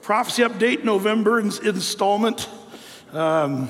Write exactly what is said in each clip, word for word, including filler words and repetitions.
Prophecy Update November ins- installment. Um,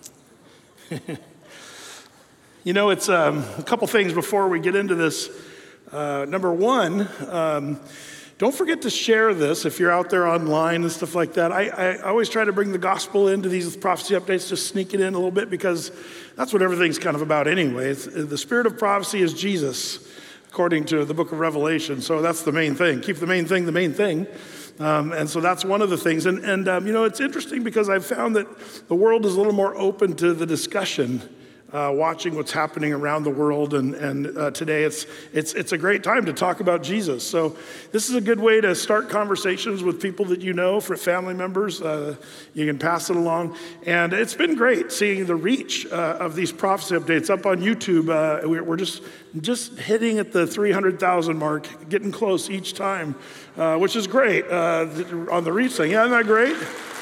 you know, it's um, a couple things before we get into this. Uh, number one, um, don't forget to share this if you're out there online and stuff like that. I, I always try to bring the gospel into these prophecy updates, just sneak it in a little bit, because that's what everything's kind of about anyway. It's, the spirit of prophecy is Jesus, according to the book of Revelation. So that's the main thing. Keep the main thing the main thing. Um, and so that's one of the things. And, and um, you know, it's interesting because I've found that the world is a little more open to the discussion, uh, watching what's happening around the world. And, and uh, today it's, it's, it's a great time to talk about Jesus. So this is a good way to start conversations with people that you know, for family members. Uh, you can pass it along. And it's been great seeing the reach uh, of these prophecy updates up on YouTube. Uh, we're, we're just just hitting at the three hundred thousand mark, getting close each time, uh, which is great uh, on the reach thing. Yeah, isn't that great?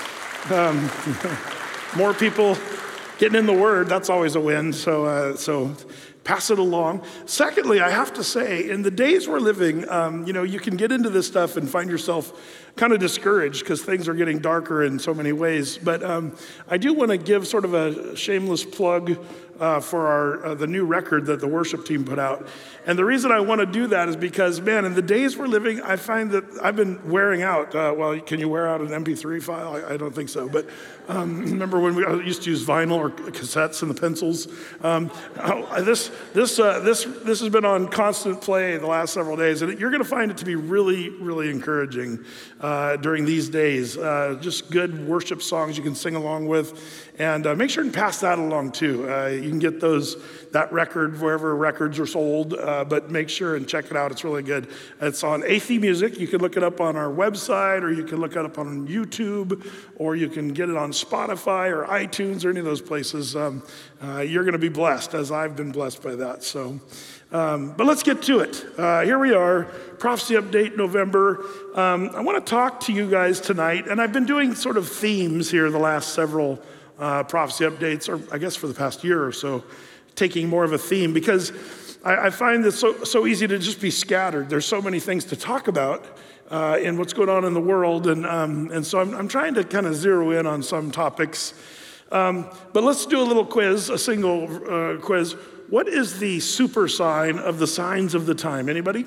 Um, more people getting in the Word, that's always a win. So, uh, so pass it along. Secondly, I have to say, in the days we're living, um, you know, you can get into this stuff and find yourself kind of discouraged because things are getting darker in so many ways. But um, I do want to give sort of a shameless plug uh, for our uh, the new record that the worship team put out. And the reason I want to do that is because, man, in the days we're living, I find that I've been wearing out. Uh, well, can you wear out an M P three file? I, I don't think so. But um, remember when we used to use vinyl or cassettes and the pencils? Um, oh, this this uh, this this has been on constant play the last several days, and you're going to find it to be really, really encouraging uh, during these days. Uh, just good worship songs you can sing along with, and uh, make sure and pass that along too. Uh, you can get those that record wherever records are sold, uh, but make sure and check it out. It's really good. It's on Athey Music. You can look it up on our website, or you can look it up on YouTube, or you can get it on Spotify or iTunes or any of those places. Um, uh, you're going to be blessed, as I've been blessed by that. So, um, but let's get to it. Uh, here we are, Prophecy Update November. Um, I want to talk to you guys tonight, and I've been doing sort of themes here the last several uh, prophecy updates, or I guess for the past year or so, taking more of a theme, because I, I find this so, so easy to just be scattered. There's so many things to talk about uh, in what's going on in the world, and um, and so I'm, I'm trying to kind of zero in on some topics. Um, but let's do a little quiz, a single uh, quiz. What is the super sign of the signs of the time? Anybody?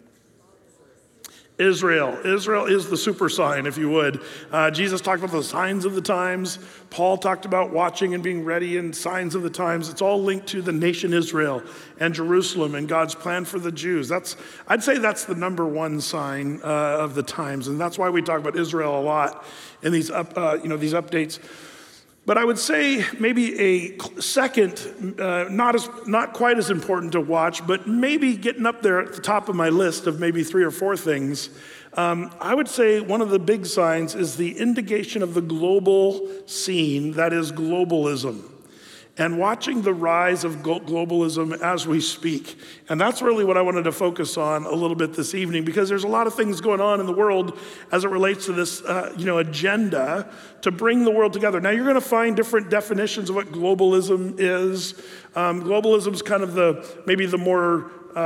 Israel. Israel is the super sign, if you would. Uh, Jesus talked about the signs of the times. Paul talked about watching and being ready and signs of the times. It's all linked to the nation Israel and Jerusalem and God's plan for the Jews. That's, I'd say that's the number one sign uh, of the times, and that's why we talk about Israel a lot in these up, uh, you know, these updates. But I would say maybe a second, uh, not as not quite as important to watch, but maybe getting up there at the top of my list of maybe three or four things. Um, I would say one of the big signs is the indication of the global scene, that is globalism, and watching the rise of globalism as we speak. And that's really what I wanted to focus on a little bit this evening, because there's a lot of things going on in the world as it relates to this uh, you know, agenda to bring the world together. Now, you're going to find different definitions of what globalism is. Um, globalism is kind of the, maybe the more Uh,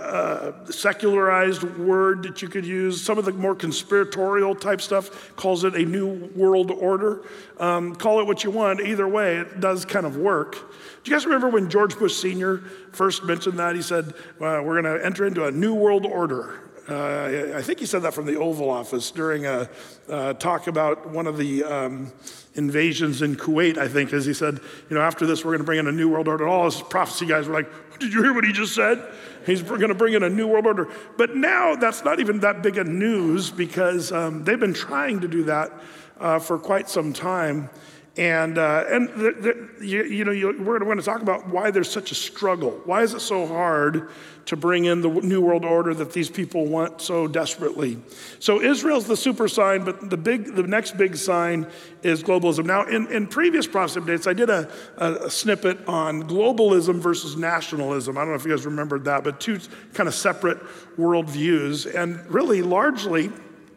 uh, secularized word that you could use. Some of the more conspiratorial type stuff calls it a new world order. Um, call it what you want. Either way, it does kind of work. Do you guys remember when George Bush Senior first mentioned that? He said, well, we're going to enter into a new world order. Uh, I think he said that from the Oval Office during a uh, talk about one of the um, invasions in Kuwait, I think, as he said, you know, after this, we're going to bring in a new world order. All his prophecy guys were like, did you hear what he just said? He's going to bring in a new world order. But now that's not even that big a news, because um, they've been trying to do that uh, for quite some time. And uh, and the, the, you, you know, you, we're going to talk about why there's such a struggle. Why is it so hard to bring in the new world order that these people want so desperately? So Israel's the super sign, but the big, the next big sign is globalism. Now, in, in previous prophecy updates, I did a, a, a snippet on globalism versus nationalism. I don't know if you guys remembered that, but two kind of separate worldviews, and really largely,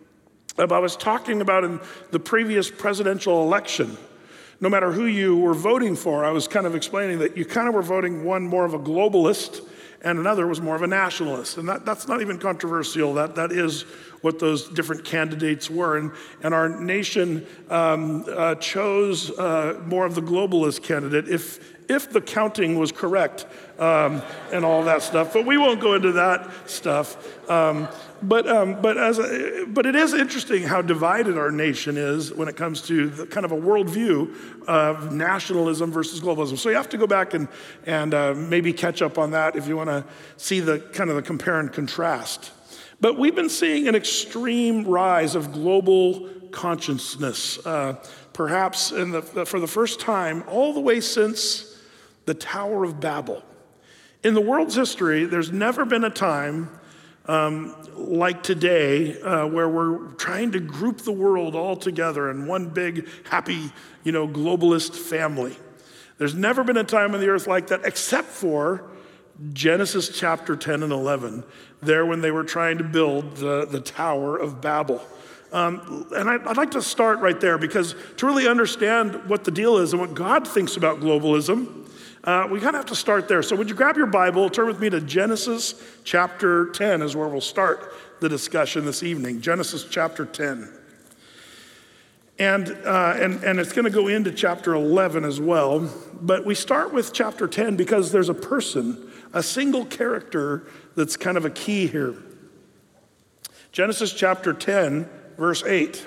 I was talking about in the previous presidential election. No matter who you were voting for, I was kind of explaining that you kind of were voting one more of a globalist and another was more of a nationalist. And that, that's not even controversial. That, that is what those different candidates were. And, and our nation um, uh, chose uh, more of the globalist candidate, if, if the counting was correct um, and all that stuff. But we won't go into that stuff. Um, but um, but as a, but it is interesting how divided our nation is when it comes to the kind of a worldview of nationalism versus globalism. So you have to go back and and uh, maybe catch up on that if you want to see the kind of the compare and contrast. But we've been seeing an extreme rise of global consciousness, uh, perhaps in the, for the first time all the way since the Tower of Babel. In the world's history, there's never been a time um, like today uh, where we're trying to group the world all together in one big, happy, you know, globalist family. There's never been a time on the earth like that, except for Genesis chapter ten and eleven, there when they were trying to build the, the Tower of Babel. Um, and I, I'd like to start right there, because to really understand what the deal is and what God thinks about globalism, uh, we kind of have to start there. So would you grab your Bible, turn with me to Genesis chapter ten is where we'll start the discussion this evening. Genesis chapter ten. And, uh, and, and it's going to go into chapter eleven as well. But we start with chapter ten because there's a person, a single character that's kind of a key here. Genesis chapter ten, verse eight.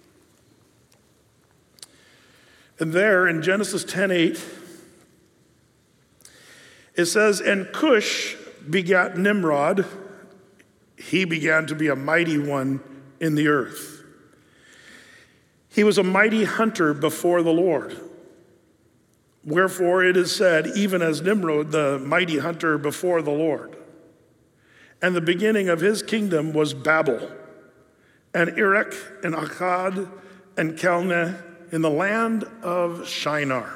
And there in Genesis ten eight, it says, "And Cush begat Nimrod. He began to be a mighty one in the earth. He was a mighty hunter before the Lord. Wherefore it is said, even as Nimrod, the mighty hunter before the Lord. And the beginning of his kingdom was Babel, and Erech, and Akkad, and Calneh, in the land of Shinar."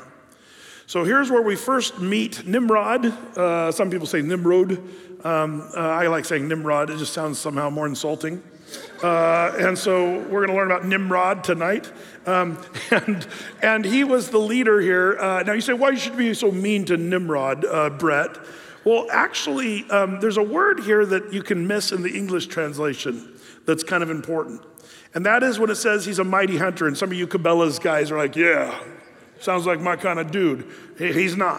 So here's where we first meet Nimrod. Uh, some people say Nimrod. Um, uh, I like saying Nimrod. It just sounds somehow more insulting. Uh, and so we're going to learn about Nimrod tonight. Um, and and he was the leader here. Uh, now you say, why should you be so mean to Nimrod, uh, Brett? Well, actually, um, there's a word here that you can miss in the English translation that's kind of important. And that is when it says he's a mighty hunter. And some of you Cabela's guys are like, yeah, sounds like my kind of dude. He's not.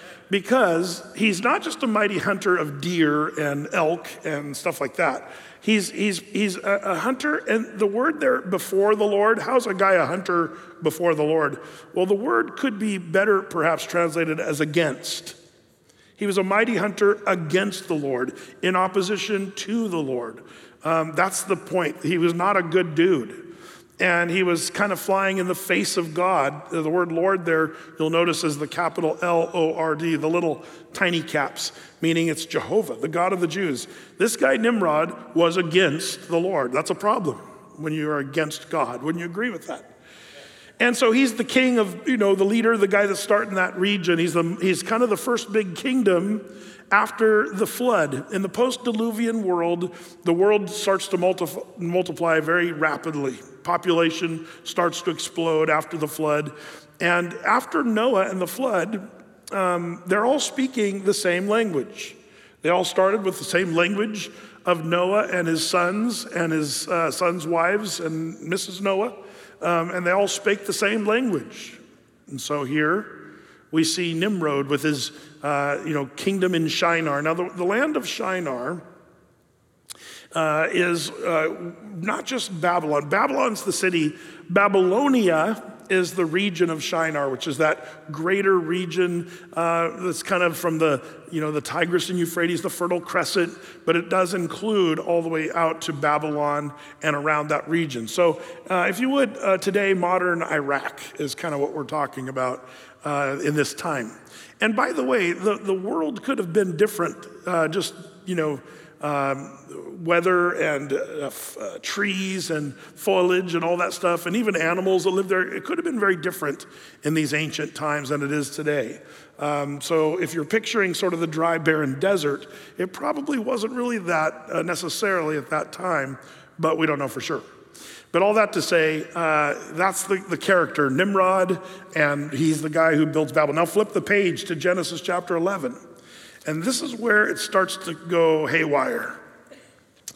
Because he's not just a mighty hunter of deer and elk and stuff like that. He's he's he's a, a hunter, and the word there, before the Lord, how's a guy a hunter before the Lord? Well, the word could be better perhaps translated as against. He was a mighty hunter against the Lord, in opposition to the Lord. Um, that's the point. He was not a good dude. And he was kind of flying in the face of God. The word Lord there, you'll notice, is the capital L O R D, the little tiny caps, meaning it's Jehovah, the God of the Jews. This guy Nimrod was against the Lord. That's a problem when you are against God. Wouldn't you agree with that? And so he's the king of, you know, the leader, the guy that's starting that region. He's, the, he's kind of the first big kingdom after the flood. In the post-Diluvian world, the world starts to multiply, multiply very rapidly. Population starts to explode after the flood. And after Noah and the flood, um, they're all speaking the same language. They all started with the same language of Noah and his sons and his uh, sons' wives and Missus Noah. Um, and they all spake the same language. And so here we see Nimrod with his uh, you know, kingdom in Shinar. Now the, the land of Shinar uh, is uh, not just Babylon. Babylon's the city. Babylonia is the region of Shinar, which is that greater region uh, that's kind of from the, you know, the Tigris and Euphrates, the Fertile Crescent, but it does include all the way out to Babylon and around that region. So uh, if you would, uh, today, modern Iraq is kind of what we're talking about uh, in this time. And by the way, the, the world could have been different, uh, just, you know, um, weather and uh, f- uh, trees and foliage and all that stuff, and even animals that live there. It could have been very different in these ancient times than it is today. Um, so if you're picturing sort of the dry, barren desert, it probably wasn't really that uh, necessarily at that time, but we don't know for sure. But all that to say, uh, that's the, the character, Nimrod, and he's the guy who builds Babel. Now flip the page to Genesis chapter eleven. And this is where it starts to go haywire.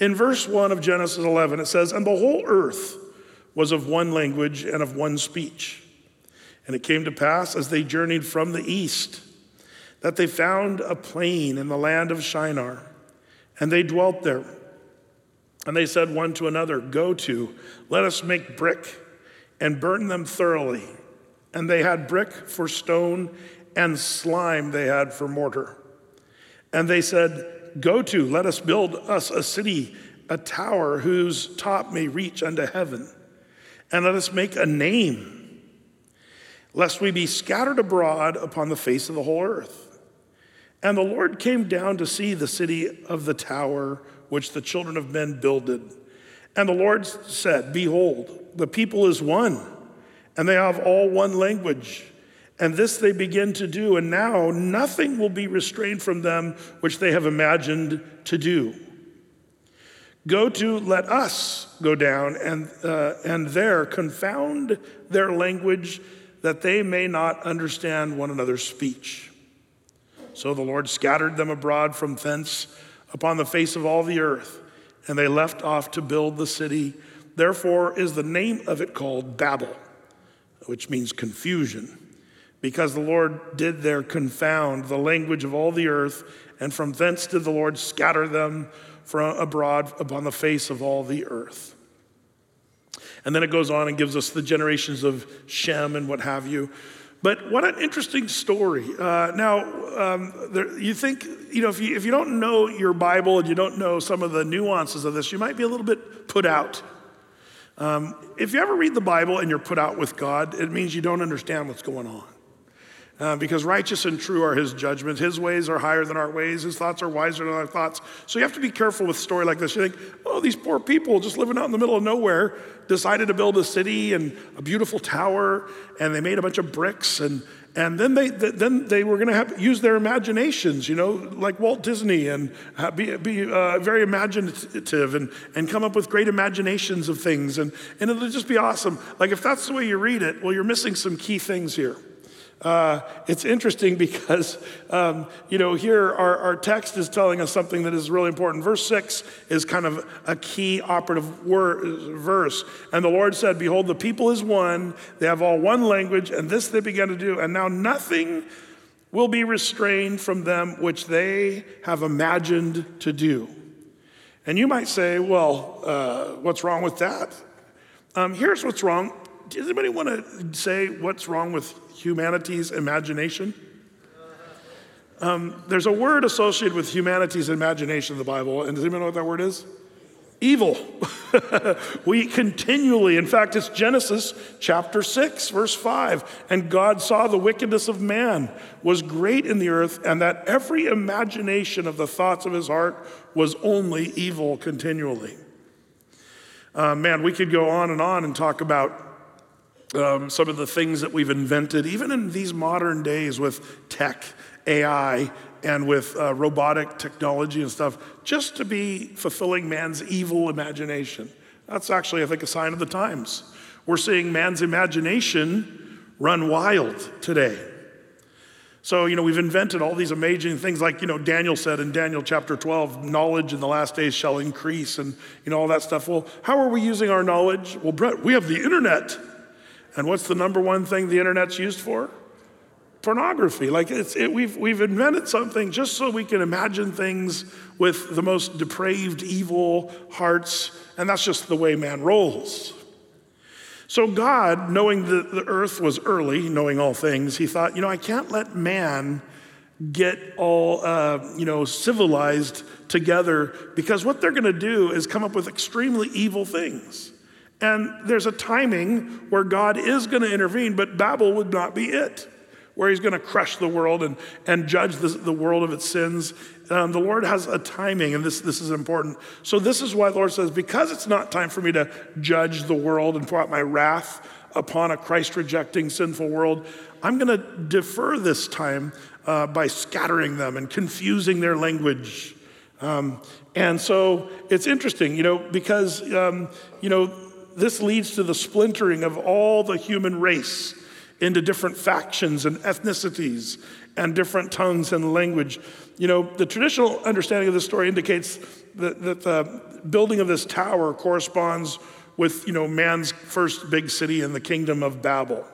In verse one of Genesis eleven, it says, "And the whole earth was of one language and of one speech. And it came to pass, as they journeyed from the east, that they found a plain in the land of Shinar, and they dwelt there. And they said one to another, 'Go to, let us make brick and burn them thoroughly.' And they had brick for stone, and slime they had for mortar. And they said, 'Go to, let us build us a city, a tower whose top may reach unto heaven. And let us make a name, lest we be scattered abroad upon the face of the whole earth.' And the Lord came down to see the city of the tower which the children of men builded. And the Lord said, 'Behold, the people is one, and they have all one language. And this they begin to do, and now nothing will be restrained from them which they have imagined to do. Go to, let us go down, and, uh, and there confound their language, that they may not understand one another's speech.' So the Lord scattered them abroad from thence upon the face of all the earth, and they left off to build the city. Therefore is the name of it called Babel, which means confusion, because the Lord did there confound the language of all the earth, and from thence did the Lord scatter them from abroad upon the face of all the earth." And then it goes on and gives us the generations of Shem and what have you. But what an interesting story. Uh, now, um, there, you think, you know, if you, if you don't know your Bible and you don't know some of the nuances of this, you might be a little bit put out. Um, if you ever read the Bible and you're put out with God, it means you don't understand what's going on. Uh, because righteous and true are his judgments. His ways are higher than our ways. His thoughts are wiser than our thoughts. So you have to be careful with a story like this. You think, oh, these poor people just living out in the middle of nowhere decided to build a city and a beautiful tower, and they made a bunch of bricks, and and then they then they were going to have use their imaginations, you know, like Walt Disney, and uh, be be uh, very imaginative and and come up with great imaginations of things, and and it'll just be awesome. Like if that's the way you read it, well, you're missing some key things here. Uh, it's interesting because, um, you know, here our, our text is telling us something that is really important. Verse six is kind of a key operative word, verse. And the Lord said, "Behold, the people is one. They have all one language, and this they began to do. And now nothing will be restrained from them which they have imagined to do." And you might say, well, uh, what's wrong with that? Um, here's what's wrong. Does anybody want to say what's wrong with humanity's imagination? Um, there's a word associated with humanity's imagination in the Bible, and does anybody know what that word is? Evil. We continually, in fact, it's Genesis chapter six, verse five. "And God saw the wickedness of man was great in the earth, and that every imagination of the thoughts of his heart was only evil continually." Uh, man, we could go on and on and talk about Um, some of the things that we've invented, even in these modern days with tech, A I, and with uh, robotic technology and stuff, just to be fulfilling man's evil imagination. That's actually, I think, a sign of the times. We're seeing man's imagination run wild today. So, you know, we've invented all these amazing things, like, you know, Daniel said in Daniel chapter twelve, knowledge in the last days shall increase, and, you know, all that stuff. Well, how are we using our knowledge? Well, Brett, we have the internet. And what's the number one thing the internet's used for? Pornography. Like it's, it, we've, we've invented something just so we can imagine things with the most depraved, evil hearts, and that's just the way man rolls. So God, knowing that the earth was early, knowing all things, he thought, you know, I can't let man get all, uh, you know, civilized together, because what they're gonna do is come up with extremely evil things. And there's a timing where God is going to intervene, but Babel would not be it, where he's going to crush the world and, and judge the, the world of its sins. Um, the Lord has a timing, and this, this is important. So this is why the Lord says, because it's not time for me to judge the world and pour out my wrath upon a Christ-rejecting, sinful world, I'm going to defer this time uh, by scattering them and confusing their language. Um, and so it's interesting, you know, because, um, you know, this leads to the splintering of all the human race into different factions and ethnicities and different tongues and language. You know, the traditional understanding of this story indicates that, that the building of this tower corresponds with, you know, man's first big city in the kingdom of Babel.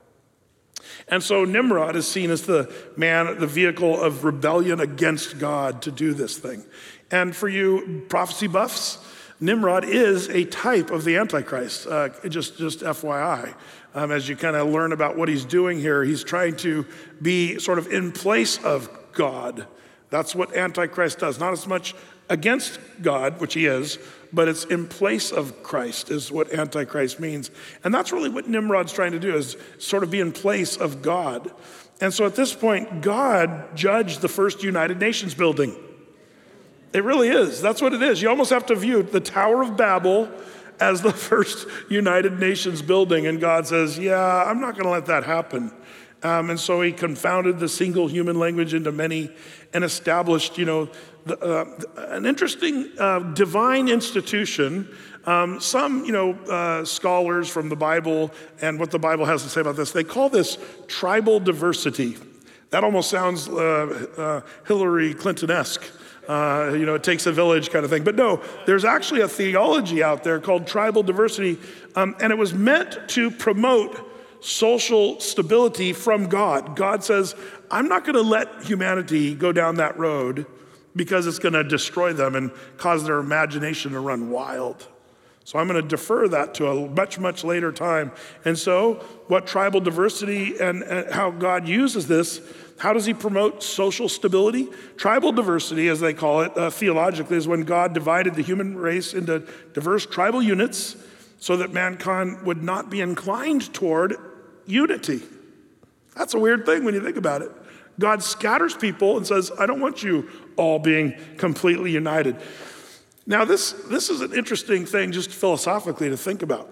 And so Nimrod is seen as the man, the vehicle of rebellion against God to do this thing. And for you prophecy buffs, Nimrod is a type of the Antichrist, uh, just, just F Y I. Um, as you kind of learn about what he's doing here, he's trying to be sort of in place of God. That's what Antichrist does. Not as much against God, which he is, but it's in place of Christ is what Antichrist means. And that's really what Nimrod's trying to do, is sort of be in place of God. And so at this point, God judged the first United Nations building. It really is. That's what it is. You almost have to view the Tower of Babel as the first United Nations building. And God says, yeah, I'm not going to let that happen. Um, and so he confounded the single human language into many and established, you know, the, uh, an interesting uh, divine institution. Um, some, you know, uh, scholars from the Bible and what the Bible has to say about this, they call this tribal diversity. That almost sounds uh, uh, Hillary Clinton-esque. Uh, you know, it takes a village kind of thing. But no, there's actually a theology out there called tribal diversity, um, and it was meant to promote social stability from God. God says, I'm not going to let humanity go down that road because it's going to destroy them and cause their imagination to run wild. So I'm going to defer that to a much, much later time. And so what tribal diversity and, and how God uses this, how does he promote social stability? Tribal diversity, as they call it uh, theologically, is when God divided the human race into diverse tribal units so that mankind would not be inclined toward unity. That's a weird thing when you think about it. God scatters people and says, I don't want you all being completely united. Now, this, this is an interesting thing just philosophically to think about.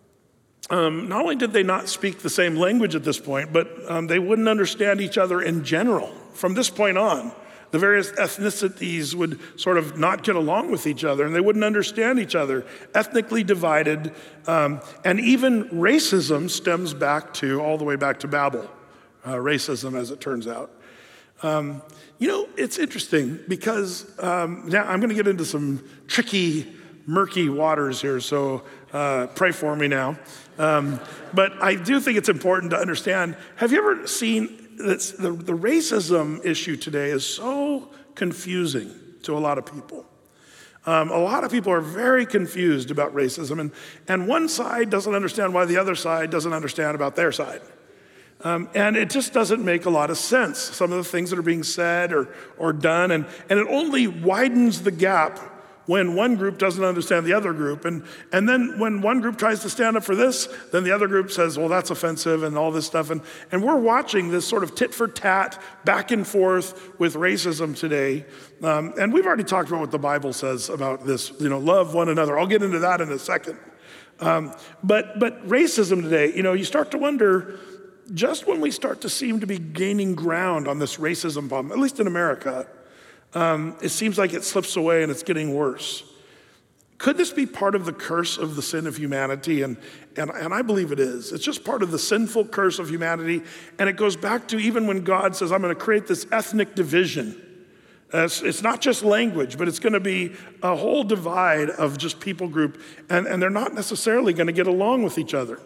Um, not only did they not speak the same language at this point, but um, they wouldn't understand each other in general. From this point on, the various ethnicities would sort of not get along with each other, and they wouldn't understand each other, ethnically divided. Um, and even racism stems back to, all the way back to Babel, uh, racism as it turns out. Um, you know, it's interesting because um, now I'm going to get into some tricky, murky waters here, so uh, pray for me now. Um, but I do think it's important to understand, have you ever seen that the, the racism issue today is so confusing to a lot of people. Um, a lot of people are very confused about racism, and, and one side doesn't understand why the other side doesn't understand about their side. Um, and it just doesn't make a lot of sense, some of the things that are being said or, or done, and, and it only widens the gap when one group doesn't understand the other group. And, and then when one group tries to stand up for this, then the other group says, well, that's offensive and all this stuff. And, and we're watching this sort of tit for tat, back and forth with racism today. Um, and we've already talked about what the Bible says about this, you know, love one another. I'll get into that in a second. Um, but, but racism today, you know, you start to wonder, just when we start to seem to be gaining ground on this racism problem, at least in America, Um, it seems like it slips away and it's getting worse. Could this be part of the curse of the sin of humanity? And, and, and I believe it is. It's just part of the sinful curse of humanity. And it goes back to even when God says, I'm going to create this ethnic division. Uh, it's, it's not just language, but it's going to be a whole divide of just people group. And, and they're not necessarily going to get along with each other.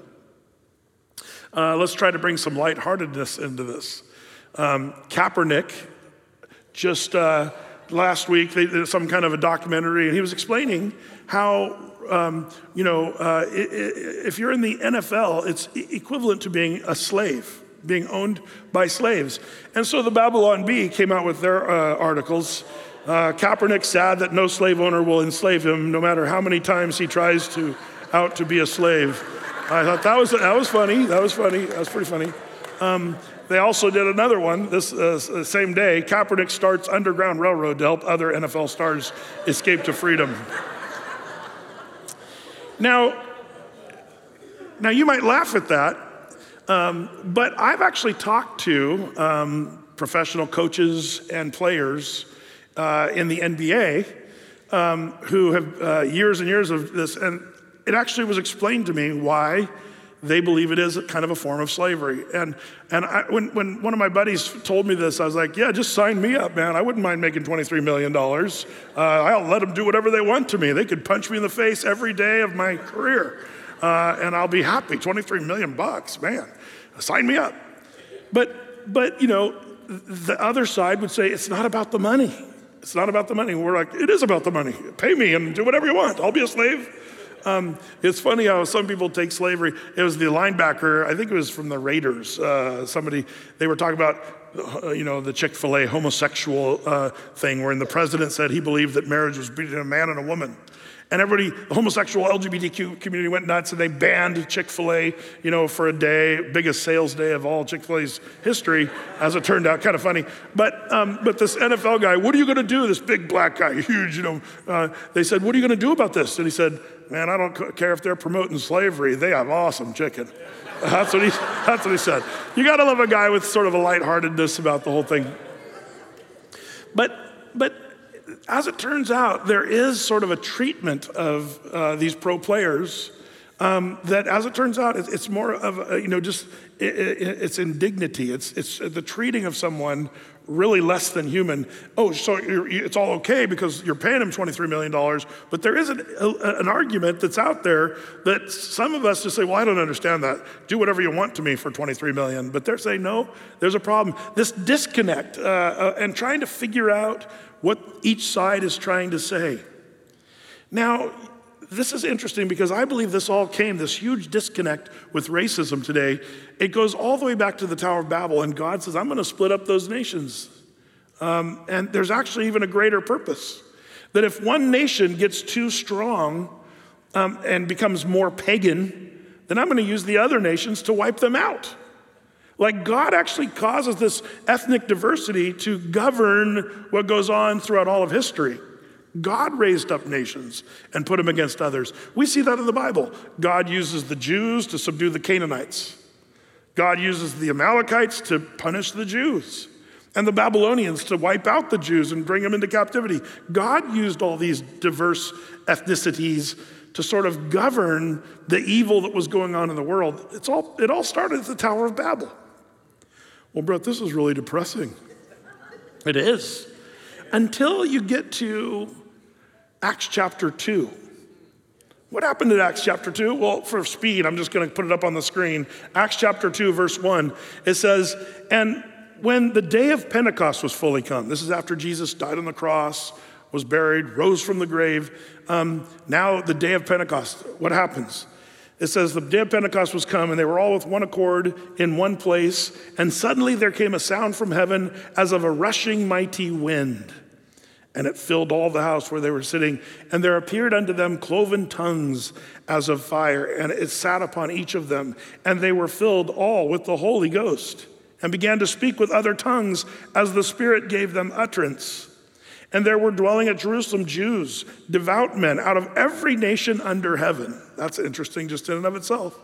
Uh, let's try to bring some lightheartedness into this. Um, Kaepernick, Just uh, last week, they did some kind of a documentary, and he was explaining how, um, you know, uh, if you're in the N F L, it's equivalent to being a slave, being owned by slaves. And so the Babylon Bee came out with their uh, articles. Uh, Kaepernick sad that no slave owner will enslave him, no matter how many times he tries to out to be a slave. I thought that was that was funny. That was funny. That was pretty funny. Um, They also did another one this uh, same day. Kaepernick starts Underground Railroad to help other N F L stars escape to freedom. Now, now you might laugh at that, um, but I've actually talked to um, professional coaches and players uh, in the N B A um, who have uh, years and years of this, and it actually was explained to me why they believe it is kind of a form of slavery. And and I, when, when one of my buddies told me this, I was like, yeah, just sign me up, man. I wouldn't mind making twenty-three million dollars. Uh, I'll let them do whatever they want to me. They could punch me in the face every day of my career, uh, and I'll be happy. twenty-three million bucks, man. Sign me up. But, but you know, the other side would say, it's not about the money. It's not about the money. We're like, it is about the money. Pay me and do whatever you want. I'll be a slave. Um, it's funny how some people take slavery. It was the linebacker, I think it was from the Raiders, uh, somebody, they were talking about, uh, you know, the Chick-fil-A homosexual uh, thing, wherein the president said he believed that marriage was between a man and a woman. And everybody, the homosexual L G B T Q community went nuts, and they banned Chick-fil-A, you know, for a day, biggest sales day of all Chick-fil-A's history, as it turned out, kind of funny. But um, but this N F L guy, what are you gonna do? This big black guy, huge, you know, uh, they said, what are you gonna do about this? And he said, man, I don't care if they're promoting slavery. They have awesome chicken. That's what he, that's what he said. You gotta love a guy with sort of a lightheartedness about the whole thing. But, but, as it turns out, there is sort of a treatment of uh, these pro players um, that, as it turns out, it's more of a, you know, just it, it, it's indignity. It's it's the treating of someone really less than human. Oh, so you're, it's all okay because you're paying him twenty-three million dollars. But there is an, a, an argument that's out there that some of us just say, well, I don't understand that. Do whatever you want to me for twenty-three million dollars. But they're saying, no, there's a problem. This disconnect uh, uh, and trying to figure out what each side is trying to say. Now, this is interesting because I believe this all came, this huge disconnect with racism today. It goes all the way back to the Tower of Babel, and God says, I'm gonna split up those nations. Um, and there's actually even a greater purpose, that if one nation gets too strong um, and becomes more pagan, then I'm gonna use the other nations to wipe them out. Like God actually causes this ethnic diversity to govern what goes on throughout all of history. God raised up nations and put them against others. We see that in the Bible. God uses the Jews to subdue the Canaanites. God uses the Amalekites to punish the Jews, and the Babylonians to wipe out the Jews and bring them into captivity. God used all these diverse ethnicities to sort of govern the evil that was going on in the world. It's all, it all started at the Tower of Babel. Well, Brett, this is really depressing. It is. Until you get to Acts chapter two. What happened in Acts chapter two? Well, for speed, I'm just gonna put it up on the screen. Acts chapter two, verse one, it says, and when the day of Pentecost was fully come, this is after Jesus died on the cross, was buried, rose from the grave. Um, now the day of Pentecost, what happens? It says the day of Pentecost was come, and they were all with one accord in one place, and suddenly there came a sound from heaven as of a rushing mighty wind, and it filled all the house where they were sitting. And there appeared unto them cloven tongues as of fire, and it sat upon each of them, and they were filled all with the Holy Ghost, and began to speak with other tongues as the Spirit gave them utterance. And there were dwelling at Jerusalem Jews, devout men, out of every nation under heaven. That's interesting just in and of itself.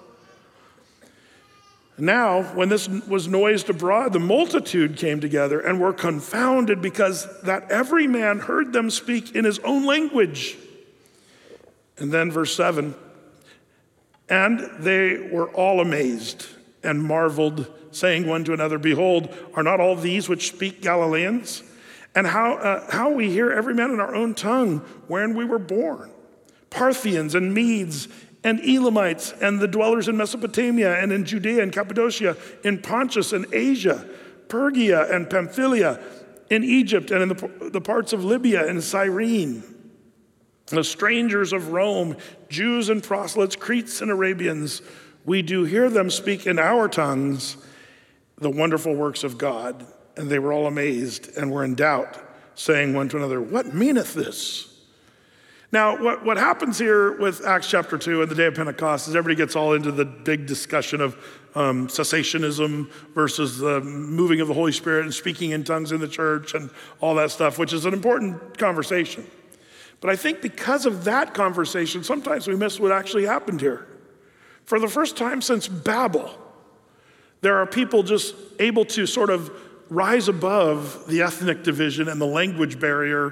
Now, when this was noised abroad, the multitude came together and were confounded because that every man heard them speak in his own language. And then verse seven, and they were all amazed and marveled, saying one to another, behold, are not all these which speak Galileans? And how, uh, how we hear every man in our own tongue wherein we were born. Parthians and Medes and Elamites and the dwellers in Mesopotamia and in Judea and Cappadocia, in Pontus and Asia, Pergia and Pamphylia, in Egypt and in the, the parts of Libya and Cyrene, the strangers of Rome, Jews and proselytes, Cretes and Arabians, we do hear them speak in our tongues the wonderful works of God. And they were all amazed and were in doubt, saying one to another, what meaneth this? Now, what, what happens here with Acts chapter two and the day of Pentecost is everybody gets all into the big discussion of um, cessationism versus the moving of the Holy Spirit and speaking in tongues in the church and all that stuff, which is an important conversation. But I think because of that conversation, sometimes we miss what actually happened here. For the first time since Babel, there are people just able to sort of rise above the ethnic division and the language barrier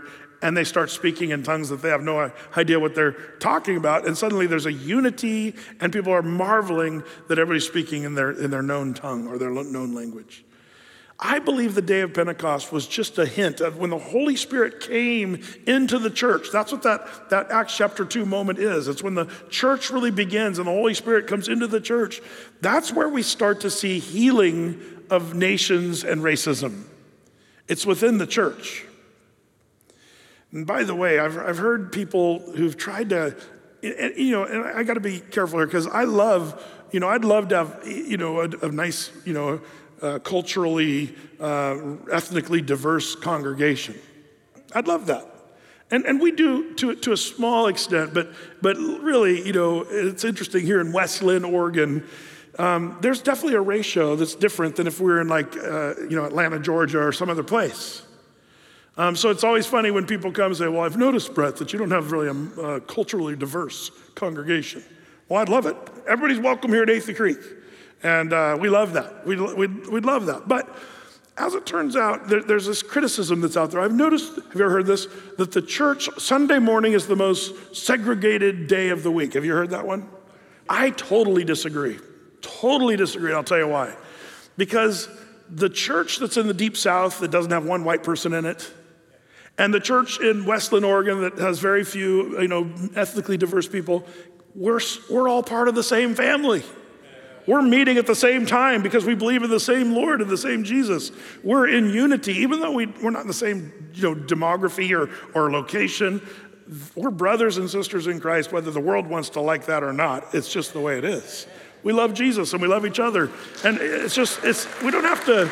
and they start speaking in tongues that they have no idea what they're talking about. And suddenly there's a unity, and people are marveling that everybody's speaking in their, in their known tongue or their known language. I believe the day of Pentecost was just a hint of when the Holy Spirit came into the church. That's what that, that Acts chapter two moment is. It's when the church really begins and the Holy Spirit comes into the church. That's where we start to see healing of nations and racism. It's within the church. And by the way, I've, I've heard people who've tried to, you know, and I got to be careful here because I love, you know, I'd love to have, you know, a, a nice, you know, Uh, culturally, uh, ethnically diverse congregation. I'd love that. And and we do to, to a small extent, but but really, you know, it's interesting here in West Linn, Oregon, um, there's definitely a ratio that's different than if we were in like, uh, you know, Atlanta, Georgia or some other place. Um, so it's always funny when people come and say, well, I've noticed, Brett, that you don't have really a uh, culturally diverse congregation. Well, I'd love it. Everybody's welcome here at Athey Creek. And uh, we love that. We'd, we'd, we'd love that. But as it turns out, there, there's this criticism that's out there. I've noticed, have you ever heard this? That the church, Sunday morning is the most segregated day of the week. Have you heard that one? I totally disagree. Totally disagree. And I'll tell you why. Because the church that's in the deep south that doesn't have one white person in it, and the church in West Linn, Oregon that has very few, you know, ethnically diverse people, we're, we're all part of the same family. We're meeting at the same time because we believe in the same Lord and the same Jesus. We're in unity, even though we, we're not in the same, you know, demography or, or location. We're brothers and sisters in Christ, whether the world wants to like that or not. It's just the way it is. We love Jesus and we love each other. And it's just, it's we don't have to.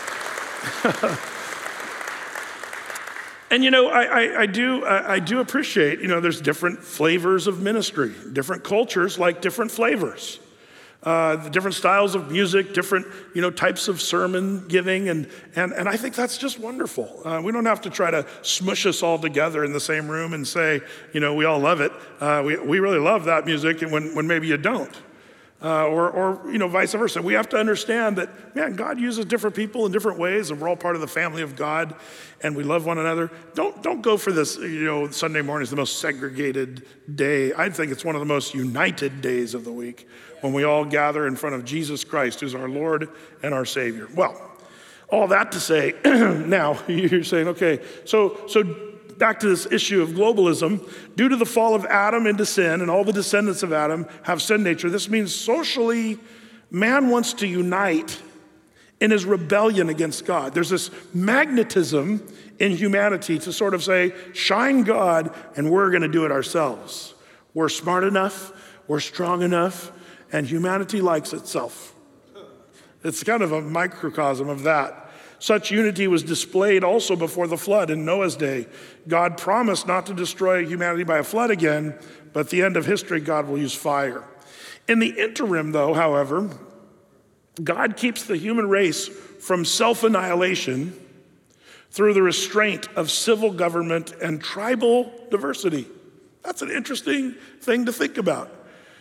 And you know, I, I, I do I, I do appreciate, you know, there's different flavors of ministry. Different cultures like different flavors. Uh, the different styles of music, different, you know, types of sermon giving, and and and I think that's just wonderful. Uh, we don't have to try to smush us all together in the same room and say, you know, we all love it. Uh, we we really love that music, and when when maybe you don't, uh, or or you know, vice versa. We have to understand that, man, God uses different people in different ways, and we're all part of the family of God, and we love one another. Don't don't go for this. You know, Sunday morning is the most segregated day. I think it's one of the most united days of the week, when we all gather in front of Jesus Christ, who's our Lord and our Savior. Well, all that to say, now you're saying, okay, so so back to this issue of globalism. Due to the fall of Adam into sin, and all the descendants of Adam have sin nature, this means socially, man wants to unite in his rebellion against God. There's this magnetism in humanity to sort of say, shine God, and we're gonna do it ourselves. We're smart enough, we're strong enough, and humanity likes itself. It's kind of a microcosm of that. Such unity was displayed also before the flood in Noah's day. God promised not to destroy humanity by a flood again, but at the end of history, God will use fire. In the interim, though, however, God keeps the human race from self-annihilation through the restraint of civil government and tribal diversity. That's an interesting thing to think about.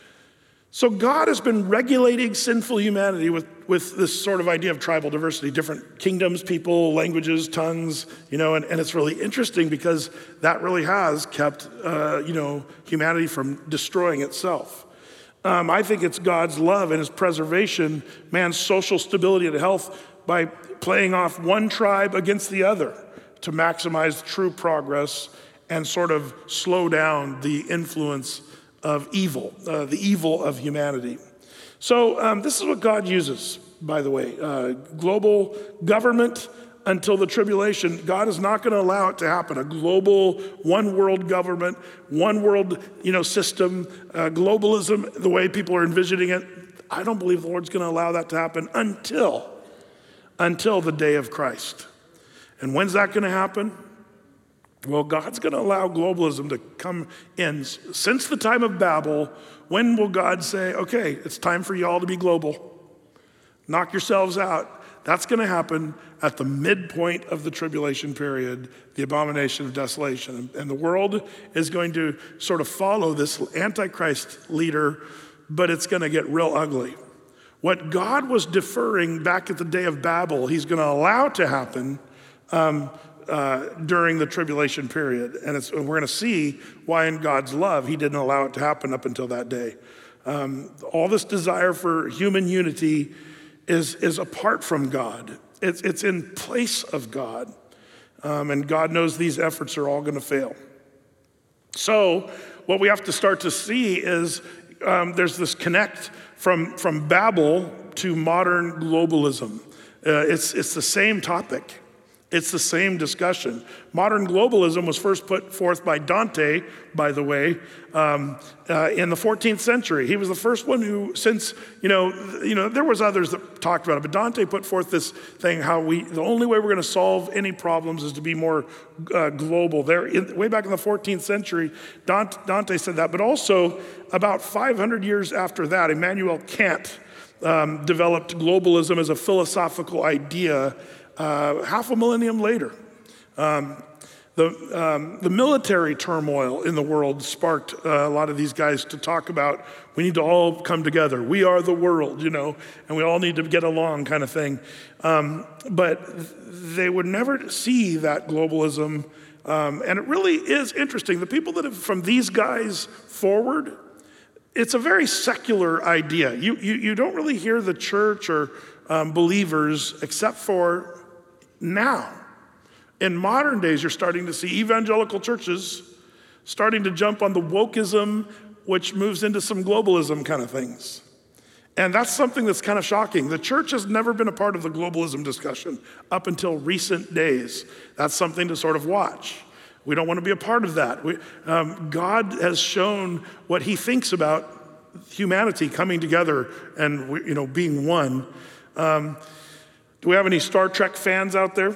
So God has been regulating sinful humanity with, with this sort of idea of tribal diversity, different kingdoms, people, languages, tongues, you know, and, and it's really interesting because that really has kept, uh, you know, humanity from destroying itself. Um, I think it's God's love and his preservation, man's social stability and health by playing off one tribe against the other to maximize true progress and sort of slow down the influence of evil, uh, the evil of humanity. So um, this is what God uses, by the way. Uh, global government until the tribulation. God is not going to allow it to happen. A global, one world government, one world, you know, system, uh, globalism, the way people are envisioning it. I don't believe the Lord's going to allow that to happen until, until the day of Christ. And when's that going to happen? Well, God's going to allow globalism to come in. Since the time of Babel, when will God say, okay, it's time for y'all to be global? Knock yourselves out. That's going to happen at the midpoint of the tribulation period, the abomination of desolation. And the world is going to sort of follow this Antichrist leader, but it's going to get real ugly. What God was deferring back at the day of Babel, he's going to allow to happen um, uh, during the tribulation period. And, it's, and we're going to see why in God's love he didn't allow it to happen up until that day. Um, all this desire for human unity is, is apart from God. It's, it's in place of God. Um, and God knows these efforts are all going to fail. So what we have to start to see is um, there's this connect from, from Babel to modern globalism. Uh, it's, it's the same topic. It's the same discussion. Modern globalism was first put forth by Dante, by the way, um, uh, in the fourteenth century. He was the first one who, since, you know, you know, there was others that talked about it, but Dante put forth this thing, how we, the only way we're going to solve any problems is to be more uh, global. There, in, way back in the fourteenth century, Dante, Dante said that, but also about five hundred years after that, Immanuel Kant um, developed globalism as a philosophical idea. Uh, half a millennium later, um, the, um, the military turmoil in the world sparked uh, a lot of these guys to talk about, we need to all come together. We are the world, you know, and we all need to get along kind of thing. Um, but they would never see that globalism. Um, and it really is interesting. The people that have, from these guys forward, it's a very secular idea. You, you, you don't really hear the church or um, believers except for now. In modern days, you're starting to see evangelical churches starting to jump on the wokeism, which moves into some globalism kind of things. And that's something that's kind of shocking. The church has never been a part of the globalism discussion up until recent days. That's something to sort of watch. We don't want to be a part of that. We, um, God has shown what he thinks about humanity coming together and, you know, being one. Um, Do we have any Star Trek fans out there?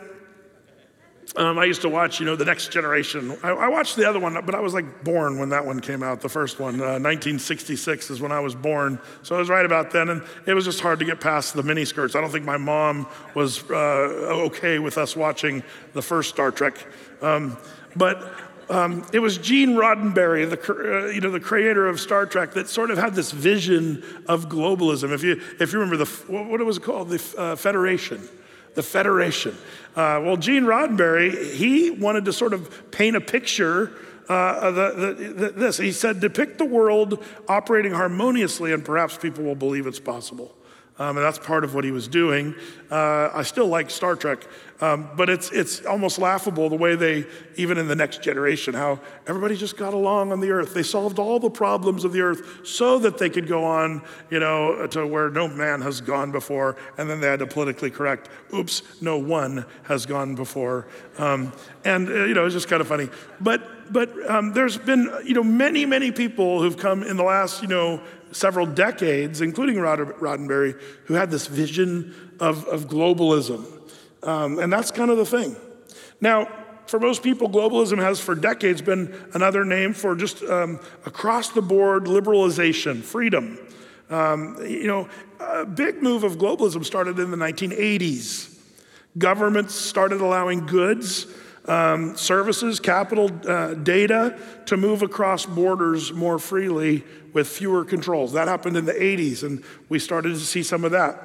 Um, I used to watch, you know, The Next Generation. I, I watched the other one, but I was like born when that one came out, the first one. Uh, nineteen sixty-six is when I was born. So I was right about then, and it was just hard to get past the miniskirts. I don't think my mom was uh, okay with us watching the first Star Trek. Um, but Um, it was Gene Roddenberry, the uh, you know the creator of Star Trek, that sort of had this vision of globalism. If you if you remember the what was it called, the uh, Federation, the Federation. Uh, well, Gene Roddenberry, he wanted to sort of paint a picture uh, of the, the, the, this. He said, depict the world operating harmoniously, and perhaps people will believe it's possible. Um, and that's part of what he was doing. Uh, I still like Star Trek, um, but it's it's almost laughable the way they, even in The Next Generation, how everybody just got along on the earth. They solved all the problems of the earth so that they could go on, you know, to where no man has gone before, and then they had to politically correct, oops, no one has gone before. Um, and, uh, you know, it's just kind of funny. But but um, there's been, you know, many, many people who've come in the last, you know, several decades, including Rod- Roddenberry, who had this vision of, of globalism. Um, and that's kind of the thing. Now, for most people, globalism has for decades been another name for just um, across-the-board liberalization, freedom. Um, you know, a big move of globalism started in the nineteen eighties. Governments started allowing goods, um, services, capital, uh, data to move across borders more freely with fewer controls. That happened in the eighties, and we started to see some of that.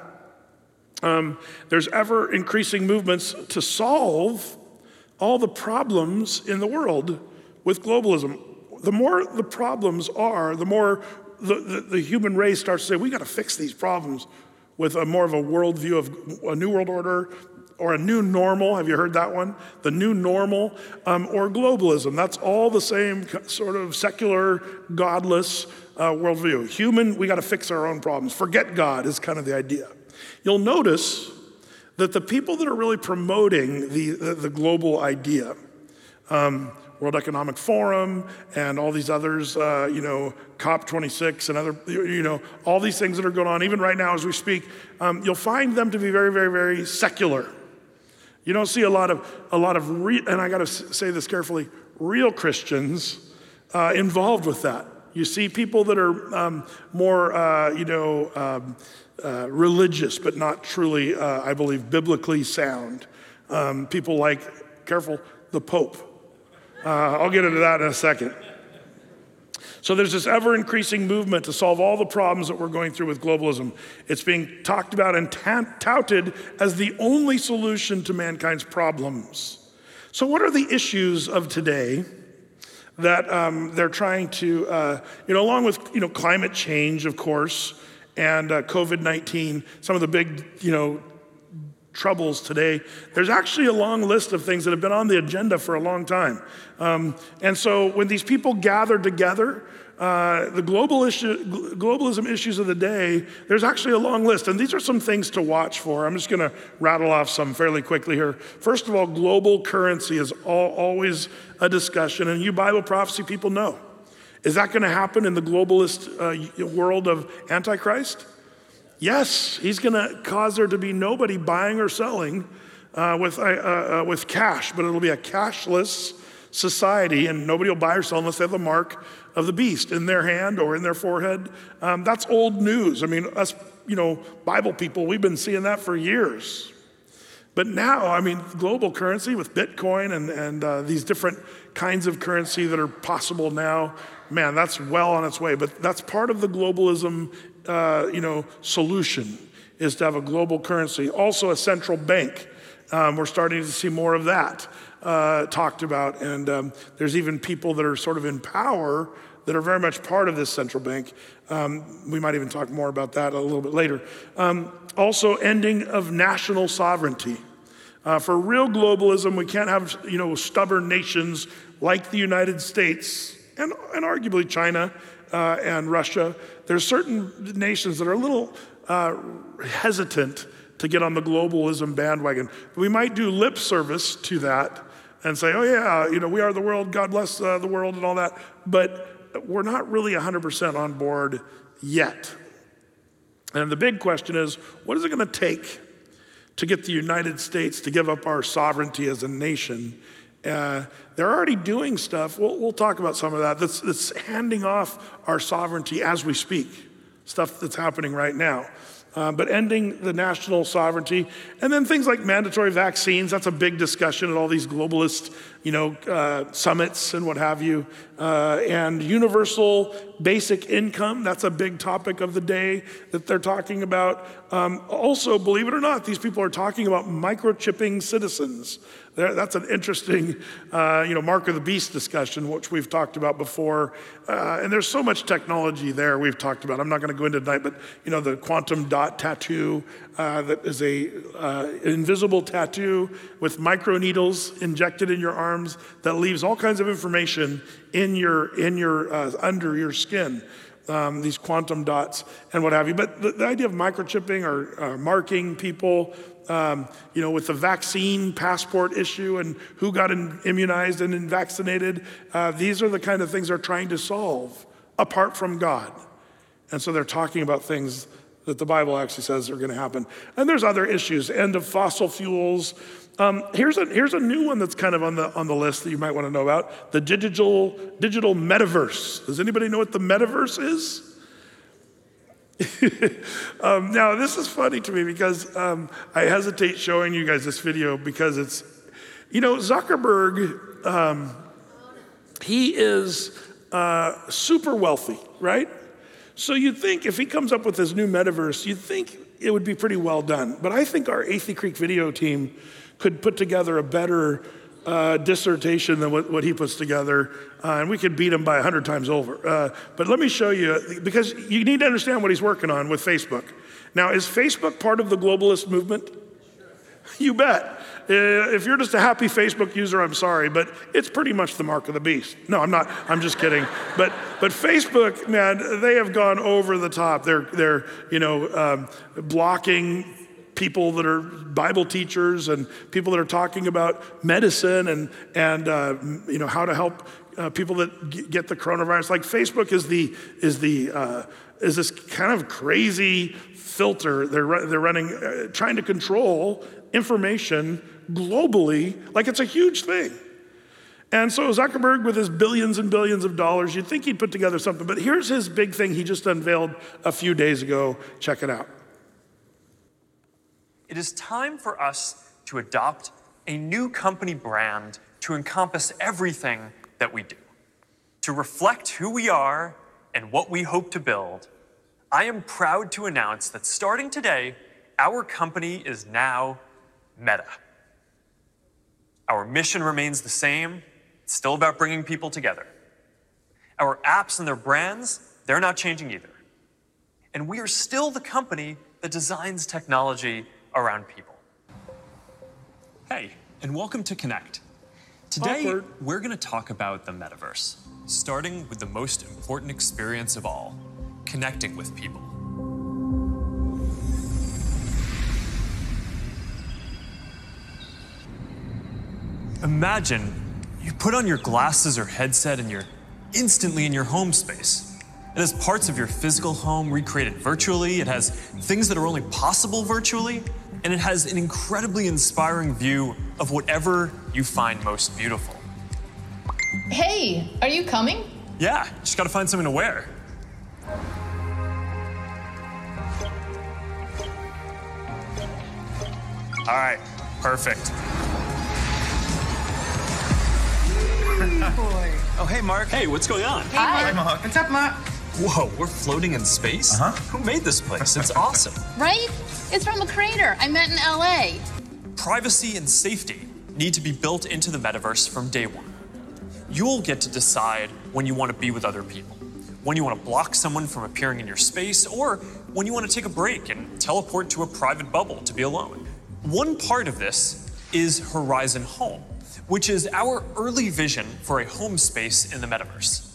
Um, there's ever increasing movements to solve all the problems in the world with globalism. The more the problems are, the more the, the, the human race starts to say, we got to fix these problems with a more of a worldview of a new world order, or a new normal. Have you heard that one? The new normal, um, or globalism. That's all the same sort of secular, godless uh, worldview. Human, we got to fix our own problems. Forget God is kind of the idea. You'll notice that the people that are really promoting the, the, the global idea, um, World Economic Forum and all these others, uh, you know, COP twenty-six and other, you know, all these things that are going on, even right now as we speak, um, you'll find them to be very, very, very secular. You don't see a lot of, a lot of re- and I got to say this carefully, real Christians uh, involved with that. You see people that are um, more, uh, you know, um, uh, religious, but not truly, uh, I believe, biblically sound. Um, people like, careful, the Pope. Uh, I'll get into that in a second. So there's this ever-increasing movement to solve all the problems that we're going through with globalism. It's being talked about and ta- touted as the only solution to mankind's problems. So what are the issues of today that um, they're trying to, uh, you know, along with, you know, climate change, of course, and uh, COVID nineteen, some of the big, you know, troubles today, there's actually a long list of things that have been on the agenda for a long time. Um, and so when these people gather together, uh, the global issue, globalism issues of the day, there's actually a long list. And these are some things to watch for. I'm just gonna rattle off some fairly quickly here. First of all, global currency is all, always a discussion, and you Bible prophecy people know. Is that gonna happen in the globalist uh, world of Antichrist? Yes, he's gonna cause there to be nobody buying or selling uh, with, uh, uh, with cash, but it'll be a cashless society, and nobody will buy or sell unless they have the mark of the beast in their hand or in their forehead. Um, that's old news. I mean, us, you know, Bible people, we've been seeing that for years. But now, I mean, global currency with Bitcoin and, and uh, these different kinds of currency that are possible now, man, that's well on its way. But that's part of the globalism, uh, you know, solution, is to have a global currency. Also a central bank. Um, we're starting to see more of that uh, talked about. And um, there's even people that are sort of in power that are very much part of this central bank. Um, we might even talk more about that a little bit later. Um, also, ending of national sovereignty. Uh, for real globalism, we can't have, you know, stubborn nations like the United States and, and arguably China uh, and Russia. There's certain nations that are a little uh, hesitant to get on the globalism bandwagon. We might do lip service to that and say, oh yeah, you know, we are the world, God bless uh, the world and all that, but we're not really one hundred percent on board yet. And the big question is, what is it gonna take to get the United States to give up our sovereignty as a nation? Uh, they're already doing stuff, we'll, we'll talk about some of that, that's, that's handing off our sovereignty as we speak, stuff that's happening right now. Uh, but ending the national sovereignty, and then things like mandatory vaccines, that's a big discussion at all these globalist, you know, uh, summits and what have you. Uh, and universal basic income, that's a big topic of the day that they're talking about. Um, also, believe it or not, these people are talking about microchipping citizens. There, that's an interesting, uh, you know, mark of the beast discussion, which we've talked about before. Uh, and there's so much technology there we've talked about. I'm not going to go into tonight, but you know, the quantum dot tattoo uh, that is a uh, invisible tattoo with microneedles injected in your arms that leaves all kinds of information in your in your uh, under your skin. Um, these quantum dots and what have you. But the, the idea of microchipping or uh, marking people, um, you know, with the vaccine passport issue and who got in, immunized and vaccinated, uh, these are the kind of things they're trying to solve apart from God. And so they're talking about things that the Bible actually says are gonna happen. And there's other issues, end of fossil fuels. Um, here's, a, here's a new one that's kind of on the, on the list that you might wanna know about, the digital, digital metaverse. Does anybody know what the metaverse is? um, now, this is funny to me because um, I hesitate showing you guys this video because it's, you know, Zuckerberg, um, he is uh, super wealthy, right? So you'd think if he comes up with this new metaverse, you'd think it would be pretty well done. But I think our Athey Creek video team could put together a better uh, dissertation than what, what he puts together, uh, and we could beat him by a hundred times over. Uh, but let me show you, because you need to understand what he's working on with Facebook. Now, is Facebook part of the globalist movement? You bet. Uh, if you're just a happy Facebook user, I'm sorry, but it's pretty much the mark of the beast. No, I'm not, I'm just kidding. But but Facebook, man, they have gone over the top. They're, they're you know, um, blocking people that are Bible teachers and people that are talking about medicine and, and uh, you know, how to help uh, people that g- get the coronavirus. Like Facebook is the, is the, uh, is this kind of crazy filter. They're, they're running, uh, trying to control information globally, like it's a huge thing. And so Zuckerberg, with his billions and billions of dollars, you'd think he'd put together something, but here's his big thing he just unveiled a few days ago. Check it out. It is time for us to adopt a new company brand to encompass everything that we do. To reflect who we are and what we hope to build, I am proud to announce that starting today, our company is now Meta. Our mission remains the same. It's still about bringing people together. Our apps and their brands, they're not changing either. And we are still the company that designs technology around people. Hey, and welcome to Connect. Today, Awkward. we're going to talk about the metaverse, starting with the most important experience of all, connecting with people. Imagine you put on your glasses or headset and you're instantly in your home space. It has parts of your physical home recreated virtually, it has things that are only possible virtually, and it has an incredibly inspiring view of whatever you find most beautiful. Hey, are you coming? Yeah, just gotta find something to wear. All right, perfect. Boy. Oh, hey, Mark. Hey, what's going on? Hi. Mark. What's up, Mark? Whoa, we're floating in space? Uh-huh. Who made this place? It's awesome. Right? It's from a creator I met in L A. Privacy and safety need to be built into the metaverse from day one. You'll get to decide when you want to be with other people, when you want to block someone from appearing in your space, or when you want to take a break and teleport to a private bubble to be alone. One part of this is Horizon Home, which is our early vision for a home space in the metaverse.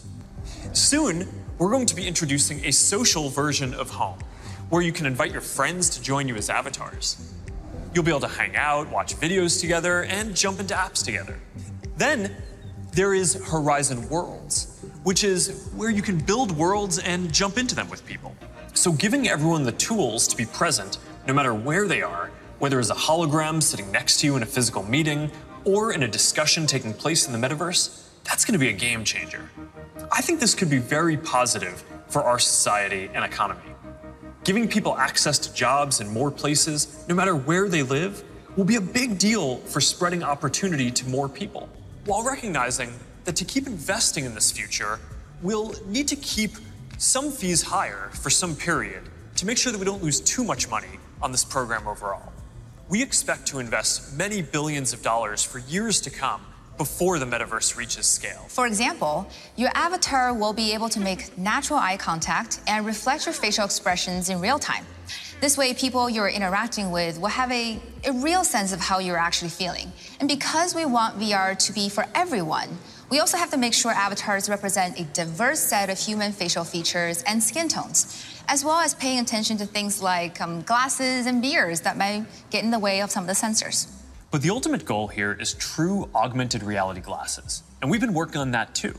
Soon, we're going to be introducing a social version of home, where you can invite your friends to join you as avatars. You'll be able to hang out, watch videos together, and jump into apps together. Then, there is Horizon Worlds, which is where you can build worlds and jump into them with people. So giving everyone the tools to be present, no matter where they are, whether as a hologram sitting next to you in a physical meeting, or in a discussion taking place in the metaverse, that's gonna be a game changer. I think this could be very positive for our society and economy. Giving people access to jobs in more places, no matter where they live, will be a big deal for spreading opportunity to more people, while recognizing that to keep investing in this future, we'll need to keep some fees higher for some period to make sure that we don't lose too much money on this program overall. We expect to invest many billions of dollars for years to come before the metaverse reaches scale. For example, your avatar will be able to make natural eye contact and reflect your facial expressions in real time. This way, people you're interacting with will have a, a real sense of how you're actually feeling. And because we want V R to be for everyone, we also have to make sure avatars represent a diverse set of human facial features and skin tones, as well as paying attention to things like um, glasses and beards that might get in the way of some of the sensors. But the ultimate goal here is true augmented reality glasses, and we've been working on that too.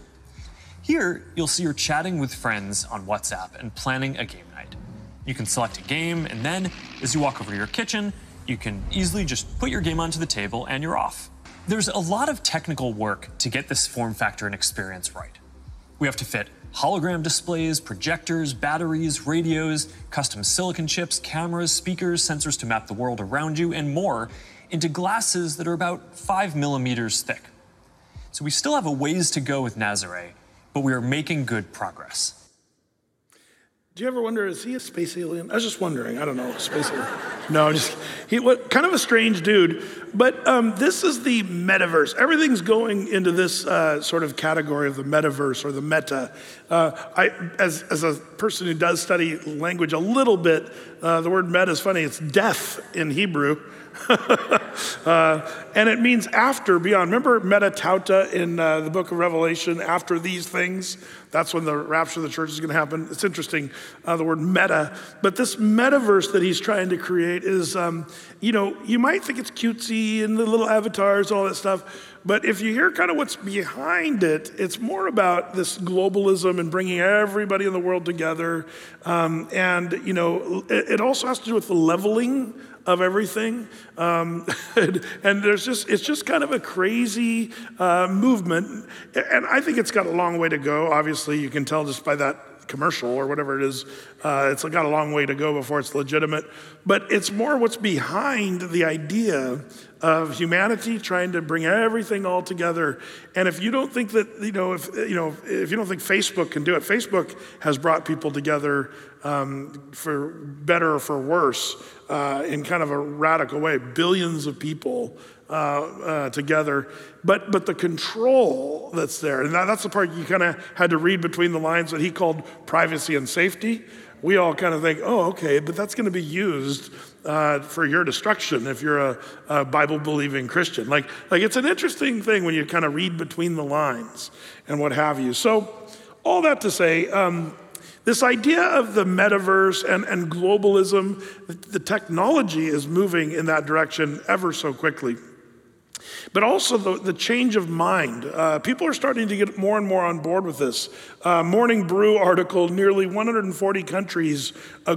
Here, you'll see you're chatting with friends on WhatsApp and planning a game night. You can select a game, and then, as you walk over to your kitchen, you can easily just put your game onto the table and you're off. There's a lot of technical work to get this form factor and experience right. We have to fit hologram displays, projectors, batteries, radios, custom silicon chips, cameras, speakers, sensors to map the world around you, and more into glasses that are about five millimeters thick. So we still have a ways to go with Nazare, but we are making good progress. Do you ever wonder, is he a space alien? I was just wondering, I don't know, space alien. No, just, he what kind of a strange dude. But um, this is the metaverse. Everything's going into this uh, sort of category of the metaverse or the meta. Uh, I, as, as a person who does study language a little bit, uh, the word meta is funny. It's death in Hebrew. uh, and it means after, beyond. Remember meta tauta in uh, the book of Revelation, after these things? That's when the rapture of the church is going to happen. It's interesting, uh, the word meta. But this metaverse that he's trying to create is, um, you know, you might think it's cutesy and the little avatars, all that stuff. But if you hear kind of what's behind it, it's more about this globalism and bringing everybody in the world together. Um, and, you know, it, it also has to do with the leveling of everything. Um, and, and there's just, it's just kind of a crazy uh, movement. And I think it's got a long way to go. Obviously, you can tell just by that commercial or whatever it is, uh, it's got a long way to go before it's legitimate. But it's more what's behind the idea of humanity trying to bring everything all together. And if you don't think that, you know, if you know, if you don't think Facebook can do it, Facebook has brought people together um, for better or for worse uh, in kind of a radical way. Billions of people uh, uh, together. But but the control that's there, and that, that's the part you kind of had to read between the lines that he called privacy and safety. We all kind of think, oh, okay, but that's going to be used uh, for your destruction if you're a, a Bible-believing Christian. Like, like it's an interesting thing when you kind of read between the lines and what have you. So all that to say, um, this idea of the metaverse and, and globalism, the technology is moving in that direction ever so quickly. But also the, the change of mind. Uh, people are starting to get more and more on board with this. Uh, Morning Brew article, nearly one hundred forty countries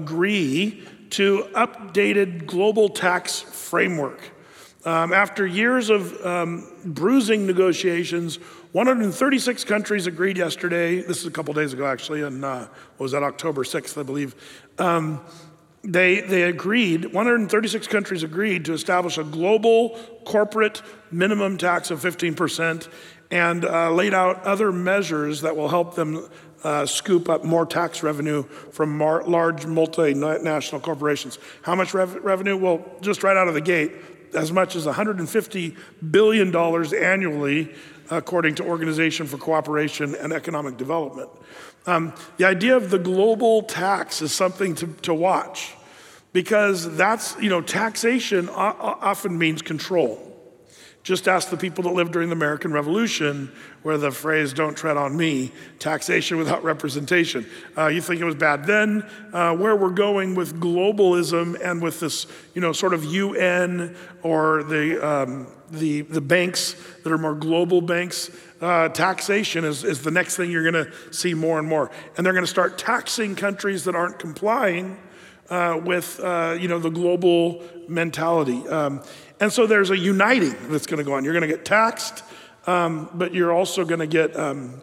agree to updated global tax framework. Um, after years of um, bruising negotiations, one hundred thirty-six countries agreed yesterday. This is a couple days ago, actually, and uh, what was that, October sixth, I believe. Um, They, they agreed, one hundred thirty-six countries agreed to establish a global corporate minimum tax of fifteen percent and uh, laid out other measures that will help them uh, scoop up more tax revenue from mar- large multinational corporations. How much rev- revenue? Well, just right out of the gate, as much as one hundred fifty billion dollars annually, according to Organization for Cooperation and Economic Development. Um, the idea of the global tax is something to, to watch, because that's, you know, taxation o- often means control. Just ask the people that lived during the American Revolution, where the phrase, "don't tread on me," taxation without representation. Uh, you think it was bad then? Uh, where we're going with globalism and with this, you know, sort of U N or the um, the the banks that are more global banks, uh, taxation is, is the next thing you're gonna see more and more. And they're gonna start taxing countries that aren't complying uh, with, uh, you know, the global mentality. Um, And so there's a uniting that's going to go on. You're going to get taxed, um, but you're also going to get um,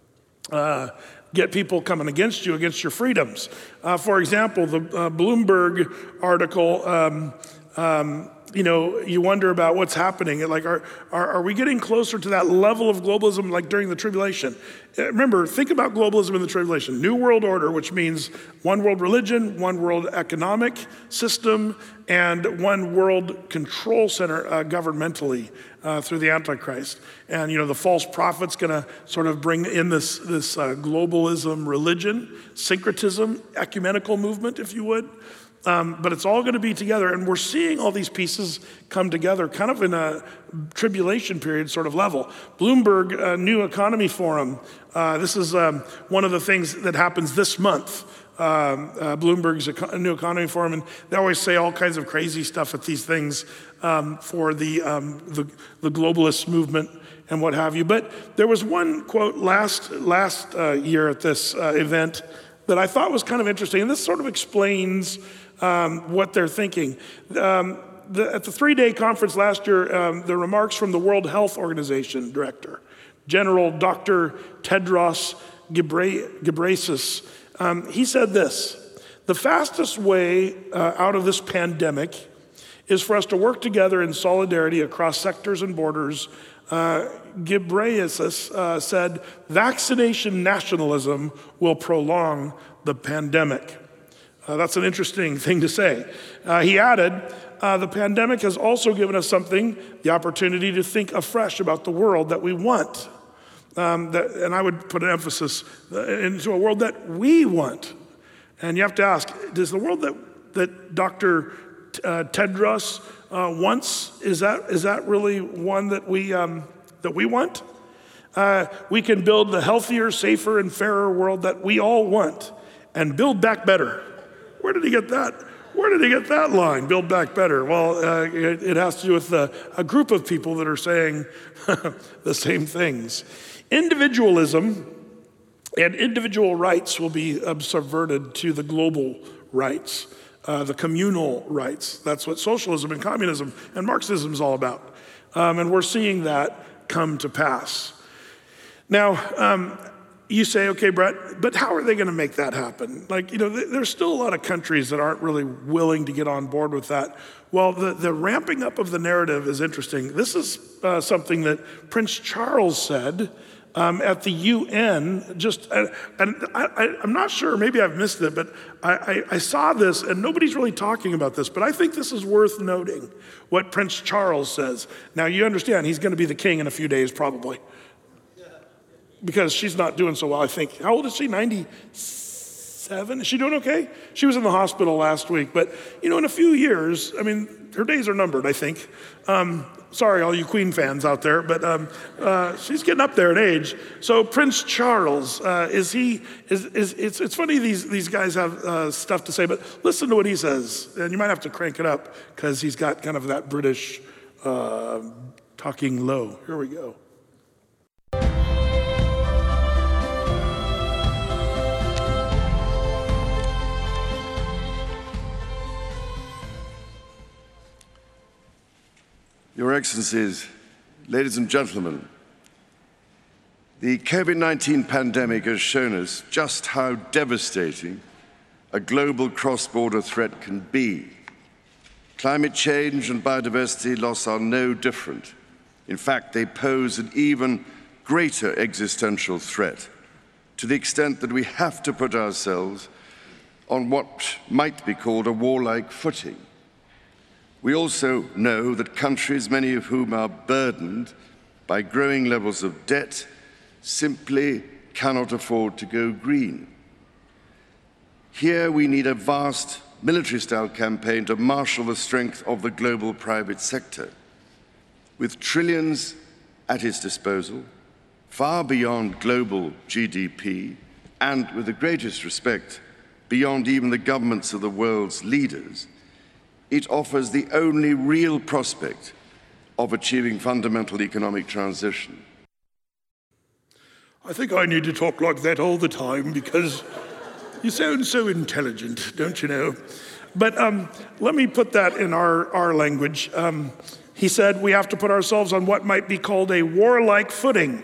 uh, get people coming against you, against your freedoms. Uh, for example, the uh, Bloomberg article, um, um, you know, you wonder about what's happening. Like, are, are are we getting closer to that level of globalism like during the tribulation? Uh, remember, think about globalism in the tribulation. New world order, which means one world religion, one world economic system, and one world control center uh, governmentally uh, through the Antichrist. And, you know, the false prophet's gonna sort of bring in this, this uh, globalism religion, syncretism, ecumenical movement, if you would. Um, but it's all going to be together, and we're seeing all these pieces come together kind of in a tribulation period sort of level. Bloomberg uh, New Economy Forum, uh, this is um, one of the things that happens this month. Um, uh, Bloomberg's Eco- New Economy Forum, and they always say all kinds of crazy stuff at these things um, for the, um, the the globalist movement and what have you. But there was one quote last, last uh, year at this uh, event that I thought was kind of interesting, and this sort of explains Um, what they're thinking. Um, the, at the three-day conference last year, um, the remarks from the World Health Organization director, General Doctor Tedros Ghebreyesus, Ghebreyesus, um, he said this: the fastest way uh, out of this pandemic is for us to work together in solidarity across sectors and borders. Uh, Ghebreyesus uh, said, vaccination nationalism will prolong the pandemic. Uh, that's an interesting thing to say. Uh, he added, uh, the pandemic has also given us something, the opportunity to think afresh about the world that we want. Um, that, and I would put an emphasis into a world that we want. And you have to ask, does the world that, that Doctor Uh, Tedros uh, wants, is that, is that really one that we, um, that we want? Uh, we can build the healthier, safer, and fairer world that we all want and build back better. Where did he get that? Where did he get that line, build back better? Well, uh, it, it has to do with uh, a group of people that are saying the same things. Individualism and individual rights will be subverted to the global rights, uh, the communal rights. That's what socialism and communism and Marxism is all about. Um, and we're seeing that come to pass. Now, um, you say, okay, Brett, but how are they going to make that happen? Like, you know, th- there's still a lot of countries that aren't really willing to get on board with that. Well, the, the ramping up of the narrative is interesting. This is uh, something that Prince Charles said um, at the U N, just, uh, and I, I, I'm not sure, maybe I've missed it, but I, I, I saw this, and nobody's really talking about this, but I think this is worth noting, what Prince Charles says. Now, you understand, he's gonna be the king in a few days, probably, because she's not doing so well, I think. How old is she, ninety-seven? Is she doing okay? She was in the hospital last week, but you know, in a few years, I mean, her days are numbered, I think. Um, sorry, all you Queen fans out there, but um, uh, she's getting up there in age. So Prince Charles, uh, is he, is, is it's, it's funny these, these guys have uh, stuff to say, but listen to what he says, and you might have to crank it up, because he's got kind of that British uh, talking low. Here we go. Your Excellencies, ladies and gentlemen, the COVID nineteen pandemic has shown us just how devastating a global cross-border threat can be. Climate change and biodiversity loss are no different. In fact, they pose an even greater existential threat, to the extent that we have to put ourselves on what might be called a warlike footing. We also know that countries, many of whom are burdened by growing levels of debt, simply cannot afford to go green. Here we need a vast military-style campaign to marshal the strength of the global private sector. With trillions at its disposal, far beyond global G D P, and with the greatest respect, beyond even the governments of the world's leaders, it offers the only real prospect of achieving fundamental economic transition. I think I need to talk like that all the time because you sound so intelligent, don't you know? But um, let me put that in our, our language. Um, he said we have to put ourselves on what might be called a warlike footing.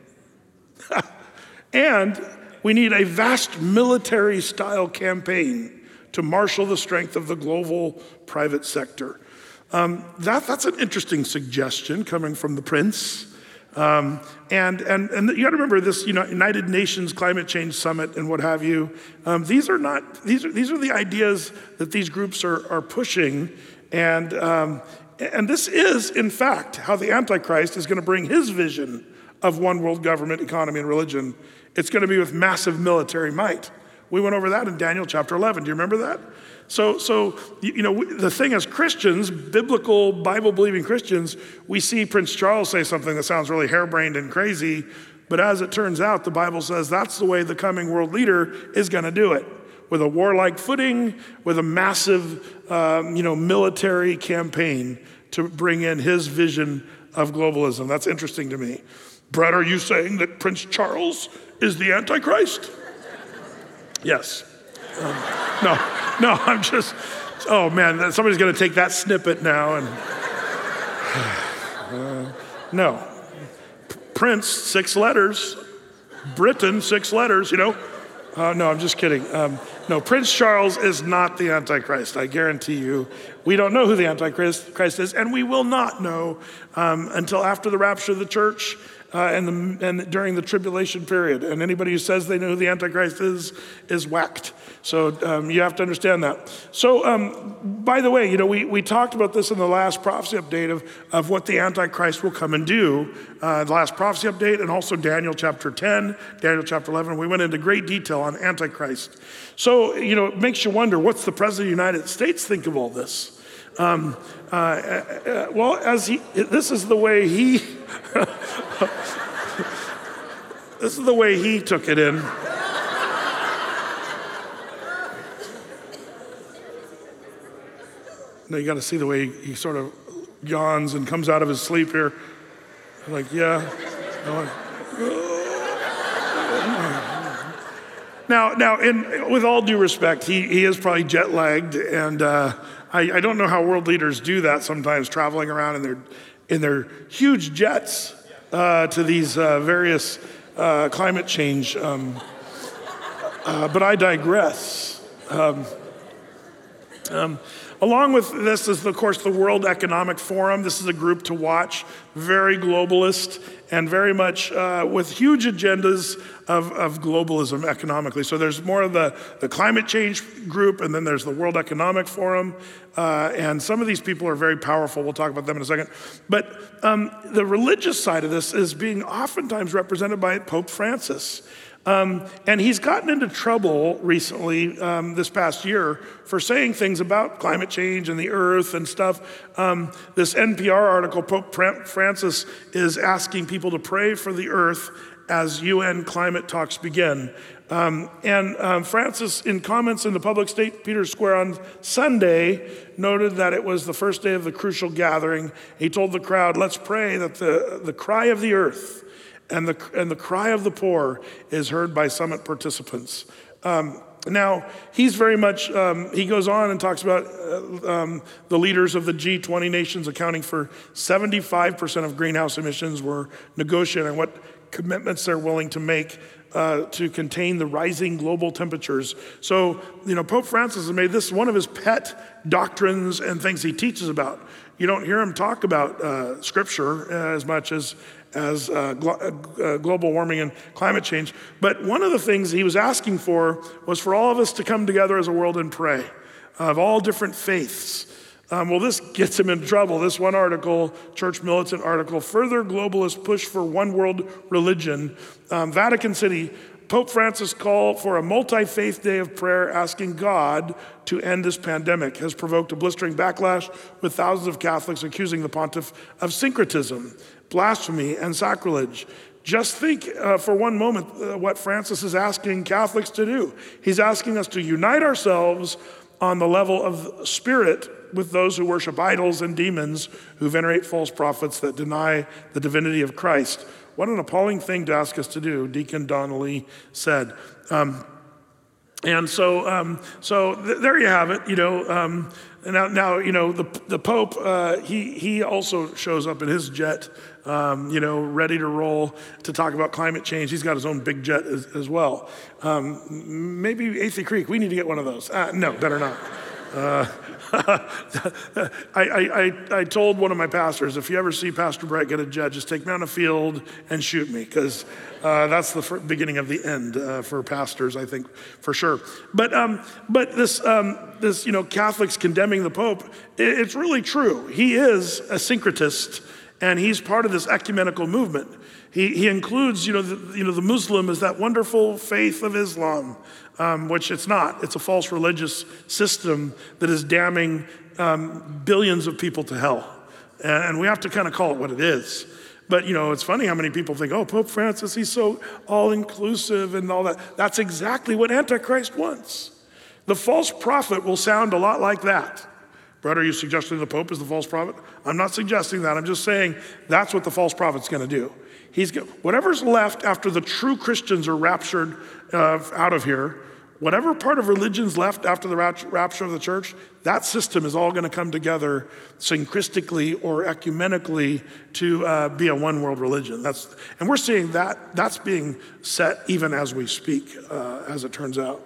And we need a vast military-style campaign to marshal the strength of the global private sector. Um, that, that's an interesting suggestion coming from the Prince. Um, and, and, and you gotta remember this, you know, United Nations Climate Change Summit and what have you. Um, these are not, these are, these are the ideas that these groups are, are pushing. And, um, and this is, in fact, how the Antichrist is gonna bring his vision of one world government, economy, and religion. It's gonna be with massive military might. We went over that in Daniel chapter eleven. Do you remember that? So, so you know, the thing as Christians, biblical, Bible-believing Christians, we see Prince Charles say something that sounds really harebrained and crazy, but as it turns out, the Bible says that's the way the coming world leader is gonna do it, with a warlike footing, with a massive, um, you know, military campaign to bring in his vision of globalism. That's interesting to me. Brett, are you saying that Prince Charles is the Antichrist? Yes. Um, no, no, I'm just, oh man, somebody's gonna take that snippet now and, uh, no. Prince, six letters. Britain, six letters, you know? Uh, no, I'm just kidding. Um, no, Prince Charles is not the Antichrist, I guarantee you. We don't know who the Antichrist Christ is, and we will not know um, until after the rapture of the church uh, and, the, and during the tribulation period. And anybody who says they know who the Antichrist is, is whacked. So um, you have to understand that. So um, by the way, you know, we, we talked about this in the last prophecy update of, of what the Antichrist will come and do. Uh, the last prophecy update, and also Daniel chapter ten, Daniel chapter eleven. We went into great detail on Antichrist. So, you know, it makes you wonder, what's the President of the United States think of all this? Um, uh, uh, well, as he, this is the way he, this is the way he took it in. Now you got to see the way he sort of yawns and comes out of his sleep here. Like, yeah. Now, now, in, with all due respect, he, he is probably jet lagged, and uh, I, I don't know how world leaders do that sometimes, traveling around in their in their huge jets uh, to these uh, various uh, climate change. Um, uh, but I digress. Um, um, along with this is, of course, the World Economic Forum. This is a group to watch, very globalist and very much uh, with huge agendas of, of globalism economically. So there's more of the, the climate change group, and then there's the World Economic Forum. Uh, and some of these people are very powerful. We'll talk about them in a second. But um, the religious side of this is being oftentimes represented by Pope Francis. Um, and he's gotten into trouble recently, um, this past year, for saying things about climate change and the earth and stuff. Um, this N P R article, Pope Francis is asking people to pray for the earth as U N climate talks begin. Um, and um, Francis, in comments in the public Saint Peter's Square on Sunday, noted that it was the first day of the crucial gathering. He told the crowd, let's pray that the, the cry of the earth and the, and the cry of the poor is heard by summit participants. Um, now, he's very much, um, he goes on and talks about uh, um, the leaders of the G twenty nations accounting for seventy-five percent of greenhouse emissions were negotiating what commitments they're willing to make uh, to contain the rising global temperatures. So, you know, Pope Francis has made this one of his pet doctrines and things he teaches about. You don't hear him talk about uh, scripture uh, as much as as uh, glo- uh, global warming and climate change. But one of the things he was asking for was for all of us to come together as a world and pray, of all different faiths. Um, well, this gets him in trouble. This one article, Church Militant article, further globalist push for one world religion. Um, Vatican City, Pope Francis' call for a multi-faith day of prayer asking God to end this pandemic has provoked a blistering backlash, with thousands of Catholics accusing the pontiff of syncretism, blasphemy, and sacrilege. Just think uh, for one moment uh, what Francis is asking Catholics to do. He's asking us to unite ourselves on the level of spirit with those who worship idols and demons, who venerate false prophets that deny the divinity of Christ. What an appalling thing to ask us to do, Deacon Donnelly said. Um, and so, um, so th- there you have it. You know, um, now, now, you know, the the Pope, uh, he he also shows up in his jet, um, you know, ready to roll to talk about climate change. He's got his own big jet as, as well. Um, maybe Athey Creek, we need to get one of those. Uh, no, better not. Uh, I, I, I told one of my pastors, if you ever see Pastor Brett get a jet, just take me on a field and shoot me, because uh, that's the fir- beginning of the end uh, for pastors, I think, for sure. But um, but this um, this you know Catholics condemning the Pope, it, it's really true. He is a syncretist, and he's part of this ecumenical movement. He he includes you know the, you know the Muslim is that wonderful faith of Islam. Um, which it's not. It's a false religious system that is damning um, billions of people to hell. And we have to kind of call it what it is. But, you know, it's funny how many people think, oh, Pope Francis, he's so all-inclusive and all that. That's exactly what Antichrist wants. The false prophet will sound a lot like that. Brett, are you suggesting the Pope is the false prophet? I'm not suggesting that. I'm just saying that's what the false prophet's going to do. He's go- whatever's left after the true Christians are raptured uh, out of here, whatever part of religion's left after the rapture of the church, that system is all going to come together synchristically or ecumenically to uh, be a one world religion. That's, and we're seeing that that's being set even as we speak, uh, as it turns out.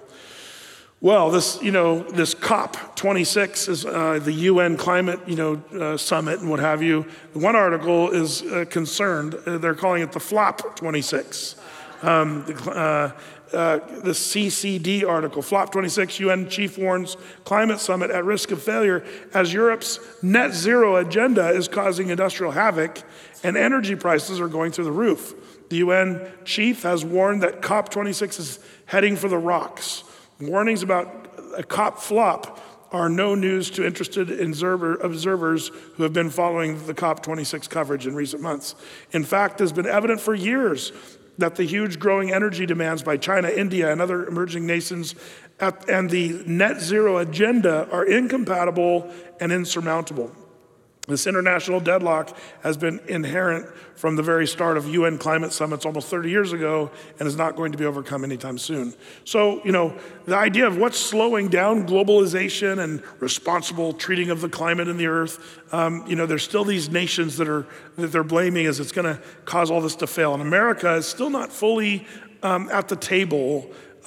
Well, this, you know, this COP twenty-six is uh, the U N climate, you know, uh, summit and what have you. One article is uh, concerned. Uh, they're calling it the FLOP twenty-six. Um, uh, uh, the C C D article, FLOP twenty-six, U N chief warns climate summit at risk of failure as Europe's net zero agenda is causing industrial havoc and energy prices are going through the roof. The U N chief has warned that COP twenty-six is heading for the rocks. Warnings about a COP flop are no news to interested observers who have been following the COP twenty-six coverage in recent months. In fact, it has been evident for years that the huge growing energy demands by China, India, and other emerging nations at, and the net zero agenda are incompatible and insurmountable. This international deadlock has been inherent from the very start of U N climate summits almost thirty years ago and is not going to be overcome anytime soon. So, you know, the idea of what's slowing down globalization and responsible treating of the climate and the earth, um, you know, there's still these nations that are that they're blaming as it's going to cause all this to fail. And America is still not fully um, at the table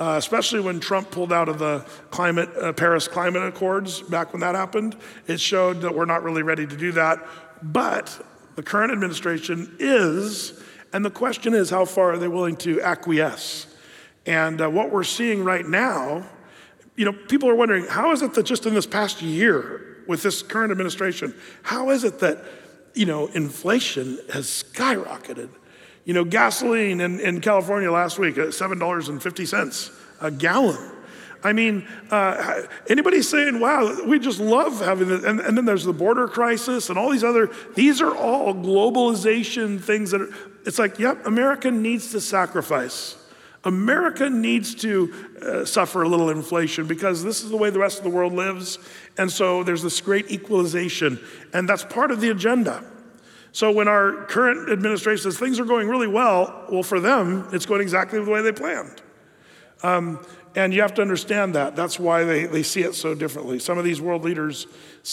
uh, especially when Trump pulled out of the climate, uh, Paris Climate Accords back when that happened. It showed that we're not really ready to do that. But the current administration is, and the question is, how far are they willing to acquiesce? And uh, what we're seeing right now, you know, people are wondering, how is it that just in this past year with this current administration, how is it that, you know, inflation has skyrocketed? You know, gasoline in, in California last week at seven dollars and fifty cents a gallon. I mean, uh, anybody saying, wow, we just love having this, and, and then there's the border crisis and all these other, these are all globalization things that are, it's like, yep, America needs to sacrifice. America needs to uh, suffer a little inflation because this is the way the rest of the world lives. And so there's this great equalization, and that's part of the agenda. So when our current administration says things are going really well, well, for them, it's going exactly the way they planned. Um, and you have to understand that. That's why they, they see it so differently. Some of these world leaders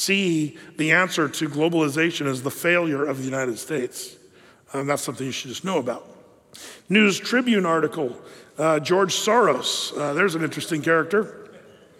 see the answer to globalization as the failure of the United States. Um, that's something you should just know about. News Tribune article, uh, George Soros. Uh, there's an interesting character.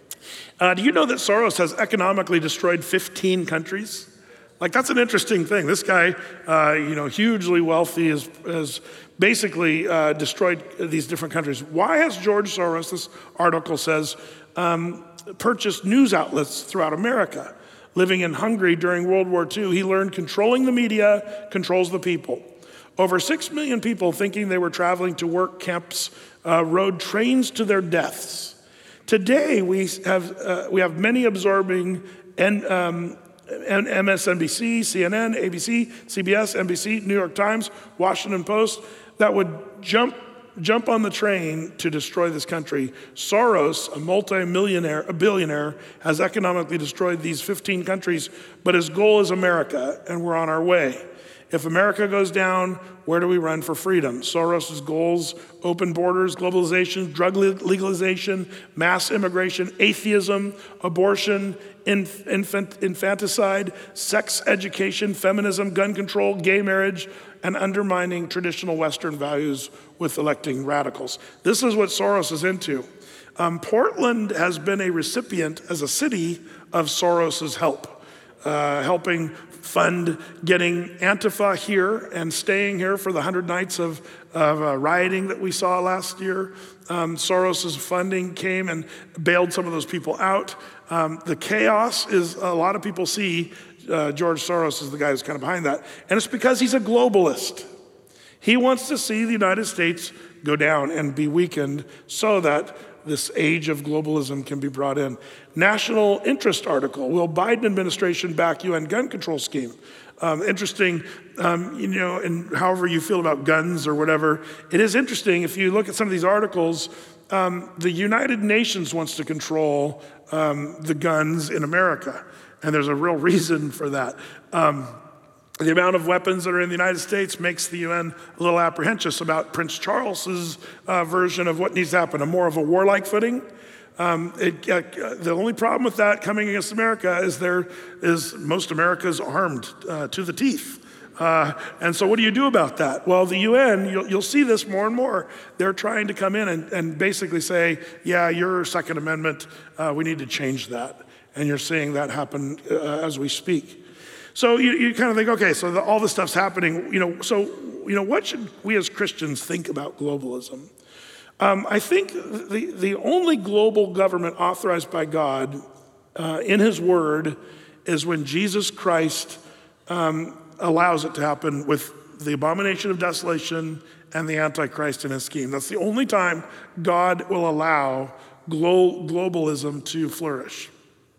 Uh, do you know that Soros has economically destroyed fifteen countries? Like, that's an interesting thing. This guy, uh, you know, hugely wealthy, has, has basically uh, destroyed these different countries. Why has George Soros, this article says, um, purchased news outlets throughout America? Living in Hungary during World War Two, he learned controlling the media controls the people. Over six million people, thinking they were traveling to work camps, uh, rode trains to their deaths. Today, we have, uh, we have many absorbing and, um, and M S N B C, C N N, A B C, C B S, N B C, New York Times, Washington Post that would jump jump on the train to destroy this country. Soros, a multi-millionaire, a billionaire, has economically destroyed these fifteen countries, but his goal is America, and we're on our way. If America goes down, where do we run for freedom? Soros's goals: open borders, globalization, drug legalization, mass immigration, atheism, abortion, inf- infant- infanticide, sex education, feminism, gun control, gay marriage, and undermining traditional Western values with electing radicals. This is what Soros is into. Um, Portland has been a recipient as a city of Soros's help, uh, helping fund getting Antifa here and staying here for the hundred nights of, of uh, rioting that we saw last year. Um, Soros's funding came and bailed some of those people out. Um, the chaos is, a lot of people see uh, George Soros is the guy who's kind of behind that. And it's because he's a globalist. He wants to see the United States go down and be weakened so that this age of globalism can be brought in. National interest article, will Biden administration back U N gun control scheme? Um, interesting, um, you know, and however you feel about guns or whatever, it is interesting if you look at some of these articles, um, the United Nations wants to control um, the guns in America. And there's a real reason for that. Um, The amount of weapons that are in the United States makes the U N a little apprehensive about Prince Charles's uh, version of what needs to happen, a more of a warlike footing. Um, it, uh, the only problem with that coming against America is there is most America's armed uh, to the teeth. Uh, and so what do you do about that? Well, the U N, you'll, you'll see this more and more. They're trying to come in and, and basically say, yeah, your Second Amendment, uh, we need to change that. And you're seeing that happen uh, as we speak. So you, you kind of think, okay, so the, all this stuff's happening, you know, so, you know, what should we as Christians think about globalism? Um, I think the, the only global government authorized by God uh, in his word is when Jesus Christ um, allows it to happen with the abomination of desolation and the Antichrist in his scheme. That's the only time God will allow glo- globalism to flourish.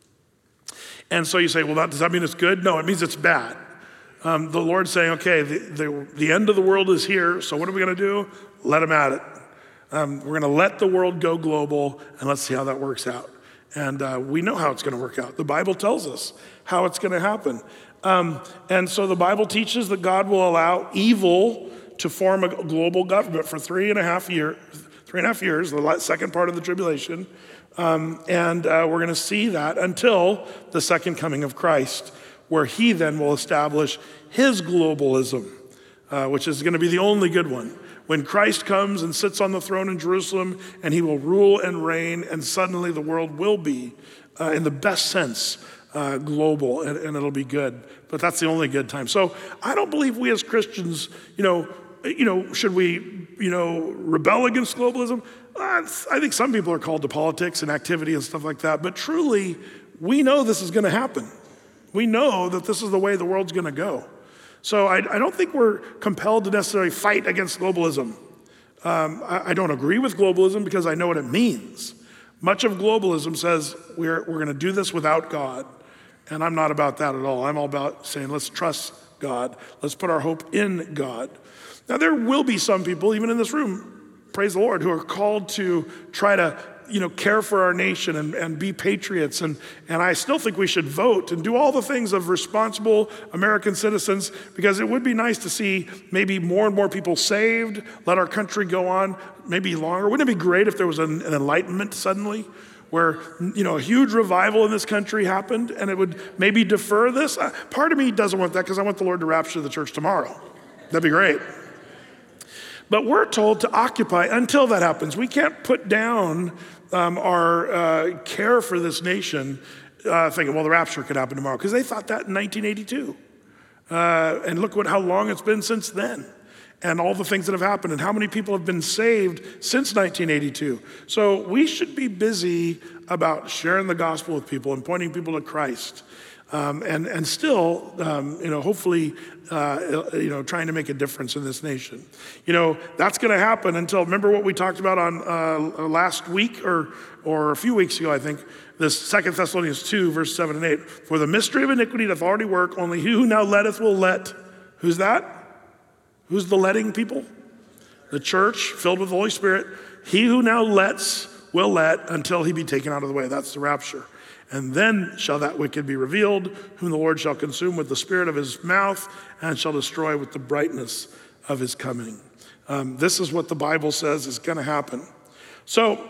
And so you say, well, that, does that mean it's good? No, it means it's bad. Um, the Lord's saying, okay, the, the, the end of the world is here, so what are we going to do? Let him at it. Um, we're going to let the world go global, and let's see how that works out. And uh, we know how it's going to work out. The Bible tells us how it's going to happen. Um, and so the Bible teaches that God will allow evil to form a global government for three and a half years, three and a half years, the second part of the tribulation. Um, and uh, we're going to see that until the second coming of Christ, where he then will establish his globalism, uh, which is going to be the only good one, when Christ comes and sits on the throne in Jerusalem, and he will rule and reign, and suddenly the world will be, uh, in the best sense, uh, global, and, and it'll be good. But that's the only good time. So I don't believe we as Christians, you know, you know, should we, you know, rebel against globalism? Uh, I think some people are called to politics and activity and stuff like that. But truly, we know this is going to happen. We know that this is the way the world's going to go. So I, I don't think we're compelled to necessarily fight against globalism. Um, I, I don't agree with globalism because I know what it means. Much of globalism says we're, we're going to do this without God. And I'm not about that at all. I'm all about saying, let's trust God. Let's put our hope in God. Now, there will be some people, even in this room, praise the Lord, who are called to try to, you know, care for our nation and, and be patriots. And, and I still think we should vote and do all the things of responsible American citizens, because it would be nice to see maybe more and more people saved, let our country go on maybe longer. Wouldn't it be great if there was an, an enlightenment suddenly, where, you know, a huge revival in this country happened and it would maybe defer this? Uh, part of me doesn't want that because I want the Lord to rapture the church tomorrow. That'd be great. But we're told to occupy until that happens. We can't put down um, our uh, care for this nation uh, thinking, well, the rapture could happen tomorrow, because they thought that in nineteen eighty-two. Uh, and look what how long it's been since then, and all the things that have happened, and how many people have been saved since nineteen eighty-two. So we should be busy about sharing the gospel with people and pointing people to Christ. Um, and, and still, um, you know, hopefully, uh, you know, trying to make a difference in this nation. You know, that's going to happen until, remember what we talked about on uh, last week or, or a few weeks ago, I think, this Second Thessalonians two, verse seven and eight. For the mystery of iniquity doth already work, only he who now letteth will let. Who's that? Who's the letting people? The church filled with the Holy Spirit. He who now lets will let until he be taken out of the way. That's the rapture. And then shall that wicked be revealed, whom the Lord shall consume with the spirit of his mouth and shall destroy with the brightness of his coming. Um, this is what the Bible says is going to happen. So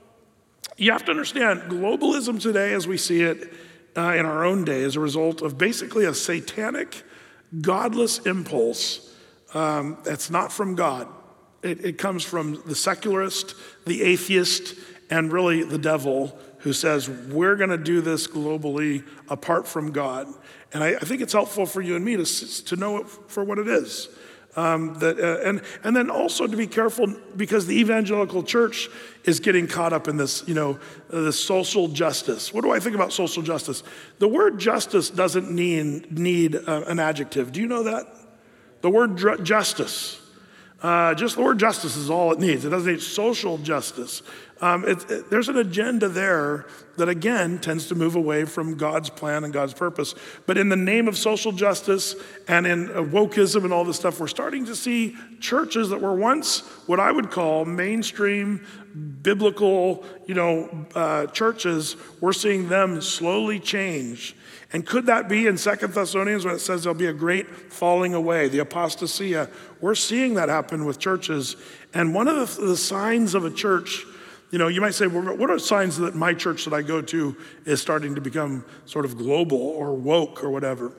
you have to understand, globalism today as we see it uh, in our own day is a result of basically a satanic, godless impulse um, that's not from God. It, it comes from the secularist, the atheist, and really the devil, who says, we're going to do this globally apart from God. And I, I think it's helpful for you and me to, to know it for what it is. Um, that, uh, and, and then also to be careful, because the evangelical church is getting caught up in this, you know, uh, this social justice. What do I think about social justice? The word justice doesn't need, need uh, an adjective. Do you know that? The word dr- justice. Uh, just the word justice is all it needs. It doesn't need social justice. Um, it, it, there's an agenda there that, again, tends to move away from God's plan and God's purpose. But in the name of social justice and in uh, wokeism and all this stuff, we're starting to see churches that were once what I would call mainstream, biblical, you know, uh, churches. We're seeing them slowly change. And could that be in Second Thessalonians when it says there'll be a great falling away, the apostasia? We're seeing that happen with churches. And one of the, the signs of a church, you know, you might say, well, what are signs that my church that I go to is starting to become sort of global or woke or whatever?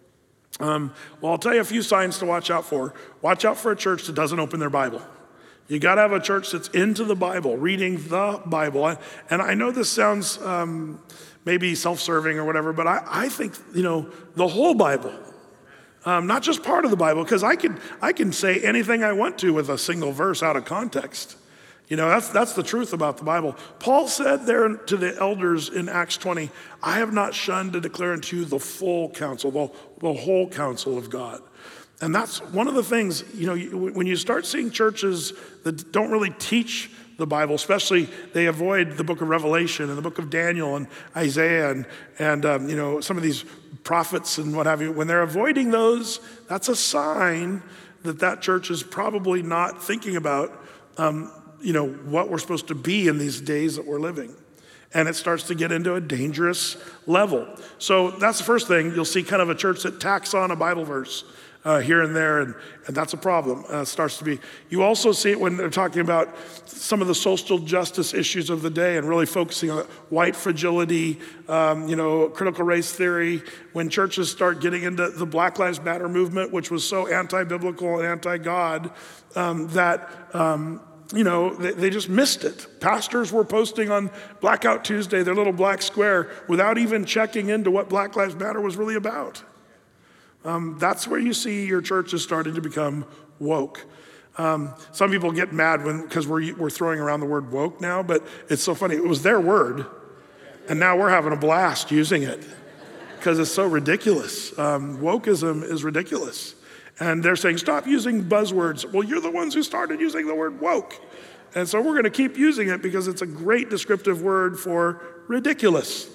Um, well, I'll tell you a few signs to watch out for. Watch out for a church that doesn't open their Bible. You got to have a church that's into the Bible, reading the Bible. And I know this sounds um, maybe self-serving or whatever, but I, I think, you know, the whole Bible, um, not just part of the Bible, because I can, I can say anything I want to with a single verse out of context. You know, that's, that's the truth about the Bible. Paul said there to the elders in Acts twenty, I have not shunned to declare unto you the full counsel, the, the whole counsel of God. And that's one of the things, you know, when you start seeing churches that don't really teach the Bible, especially they avoid the book of Revelation and the book of Daniel and Isaiah and, and um, you know, some of these prophets and what have you, when they're avoiding those, that's a sign that that church is probably not thinking about, um, you know, what we're supposed to be in these days that we're living. And it starts to get into a dangerous level. So that's the first thing. You'll see kind of a church that tacks on a Bible verse. uh, here and there, and, and that's a problem. Uh, starts to be. You also see it when they're talking about some of the social justice issues of the day and really focusing on white fragility, um, you know, critical race theory. When churches start getting into the Black Lives Matter movement, which was so anti-biblical and anti-God um, that. Um, You know, they, they just missed it. Pastors were posting on Blackout Tuesday their little black square without even checking into what Black Lives Matter was really about. Um, that's where you see your church is starting to become woke. Um, some people get mad when because we're, we're throwing around the word woke now, but it's so funny. It was their word, and now we're having a blast using it because it's so ridiculous. Um, wokeism is ridiculous. And they're saying, stop using buzzwords. Well, you're the ones who started using the word woke. And so we're going to keep using it because it's a great descriptive word for ridiculous.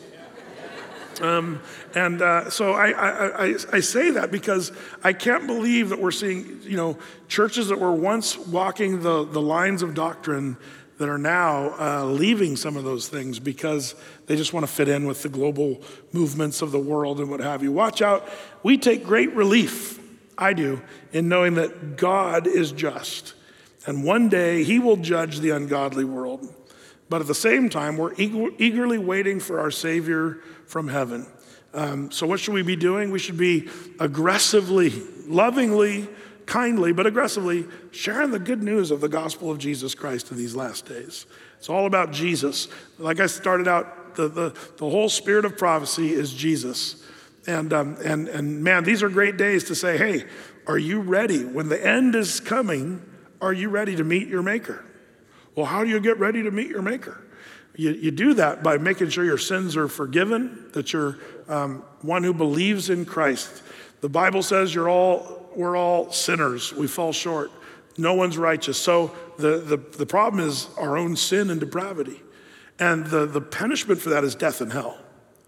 Um, and uh, so I, I, I, I say that because I can't believe that we're seeing, you know, churches that were once walking the, the lines of doctrine that are now uh, leaving some of those things because they just want to fit in with the global movements of the world and what have you. Watch out. We take great relief, I do, in knowing that God is just. And one day he will judge the ungodly world. But at the same time, we're eager, eagerly waiting for our Savior from heaven. Um, so what should we be doing? We should be aggressively, lovingly, kindly, but aggressively sharing the good news of the gospel of Jesus Christ in these last days. It's all about Jesus. Like I started out, the, the, the whole spirit of prophecy is Jesus. And, um, and, and man, these are great days to say, hey, are you ready? When the end is coming, are you ready to meet your maker? Well, how do you get ready to meet your maker? You, you do that by making sure your sins are forgiven, that you're um, one who believes in Christ. The Bible says you're all, we're all sinners. We fall short. No one's righteous. So the, the, the problem is our own sin and depravity. And the, the punishment for that is death and hell.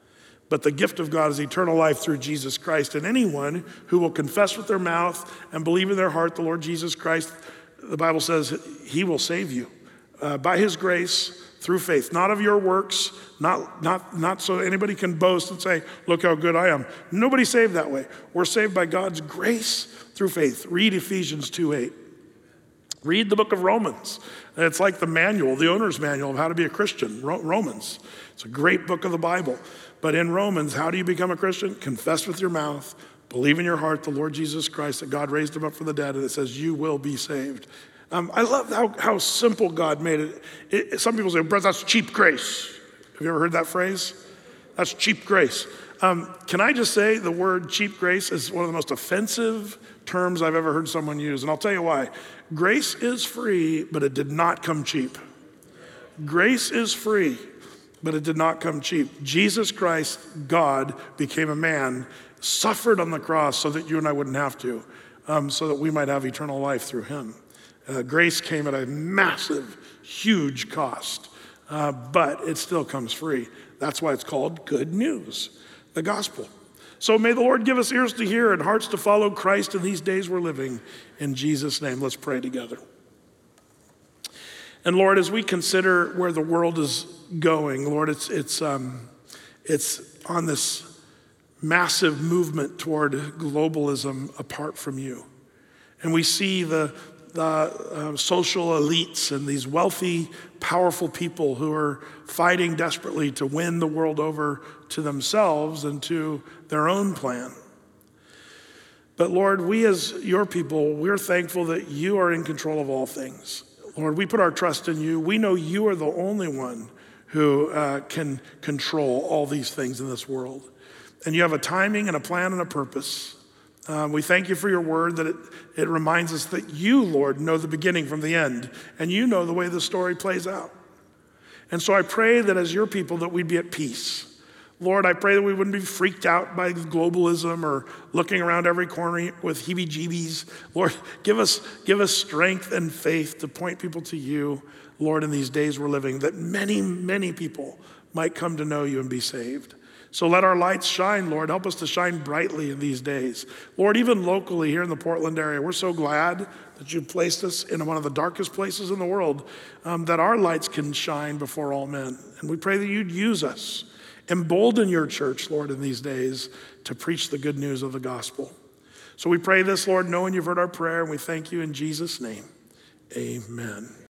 But the gift of God is eternal life through Jesus Christ. And anyone who will confess with their mouth and believe in their heart the Lord Jesus Christ, the Bible says he will save you uh, by his grace through faith, not of your works, not, not, not so anybody can boast and say, look how good I am. Nobody's saved that way. We're saved by God's grace through faith. Read Ephesians two eight. Read the book of Romans. It's like the manual, the owner's manual of how to be a Christian, Romans. It's a great book of the Bible. But in Romans, how do you become a Christian? Confess with your mouth, believe in your heart the Lord Jesus Christ, that God raised him up from the dead, and it says you will be saved. Um, I love how, how simple God made it. it. Some people say, "Brother, that's cheap grace." Have you ever heard that phrase? That's cheap grace. Um, can I just say the word cheap grace is one of the most offensive terms I've ever heard someone use, and I'll tell you why. Grace is free, but it did not come cheap. Grace is free, but it did not come cheap. Jesus Christ, God, became a man, suffered on the cross so that you and I wouldn't have to, um, so that we might have eternal life through him. Uh, grace came at a massive, huge cost, uh, but it still comes free. That's why it's called good news, the gospel. So may the Lord give us ears to hear and hearts to follow Christ in these days we're living. In Jesus' name, let's pray together. And Lord, as we consider where the world is going, Lord, it's it's um, it's on this massive movement toward globalism apart from you, and we see the the uh, social elites and these wealthy, powerful people who are fighting desperately to win the world over to themselves and to their own plan. But Lord, we as your people, we're thankful that you are in control of all things. Lord, we put our trust in you. We know you are the only one who uh, can control all these things in this world. And you have a timing and a plan and a purpose. Um, we thank you for your word that it, it reminds us that you, Lord, know the beginning from the end, and you know the way the story plays out. And so I pray that as your people that we'd be at peace. Lord, I pray that we wouldn't be freaked out by globalism or looking around every corner with heebie-jeebies. Lord, give us, give us strength and faith to point people to you, Lord, in these days we're living, that many, many people might come to know you and be saved. So let our lights shine, Lord. Help us to shine brightly in these days. Lord, even locally here in the Portland area, we're so glad that you've placed us in one of the darkest places in the world, um, that our lights can shine before all men. And we pray that you'd use us. Embolden your church, Lord, in these days to preach the good news of the gospel. So we pray this, Lord, knowing you've heard our prayer, and we thank you in Jesus' name. Amen.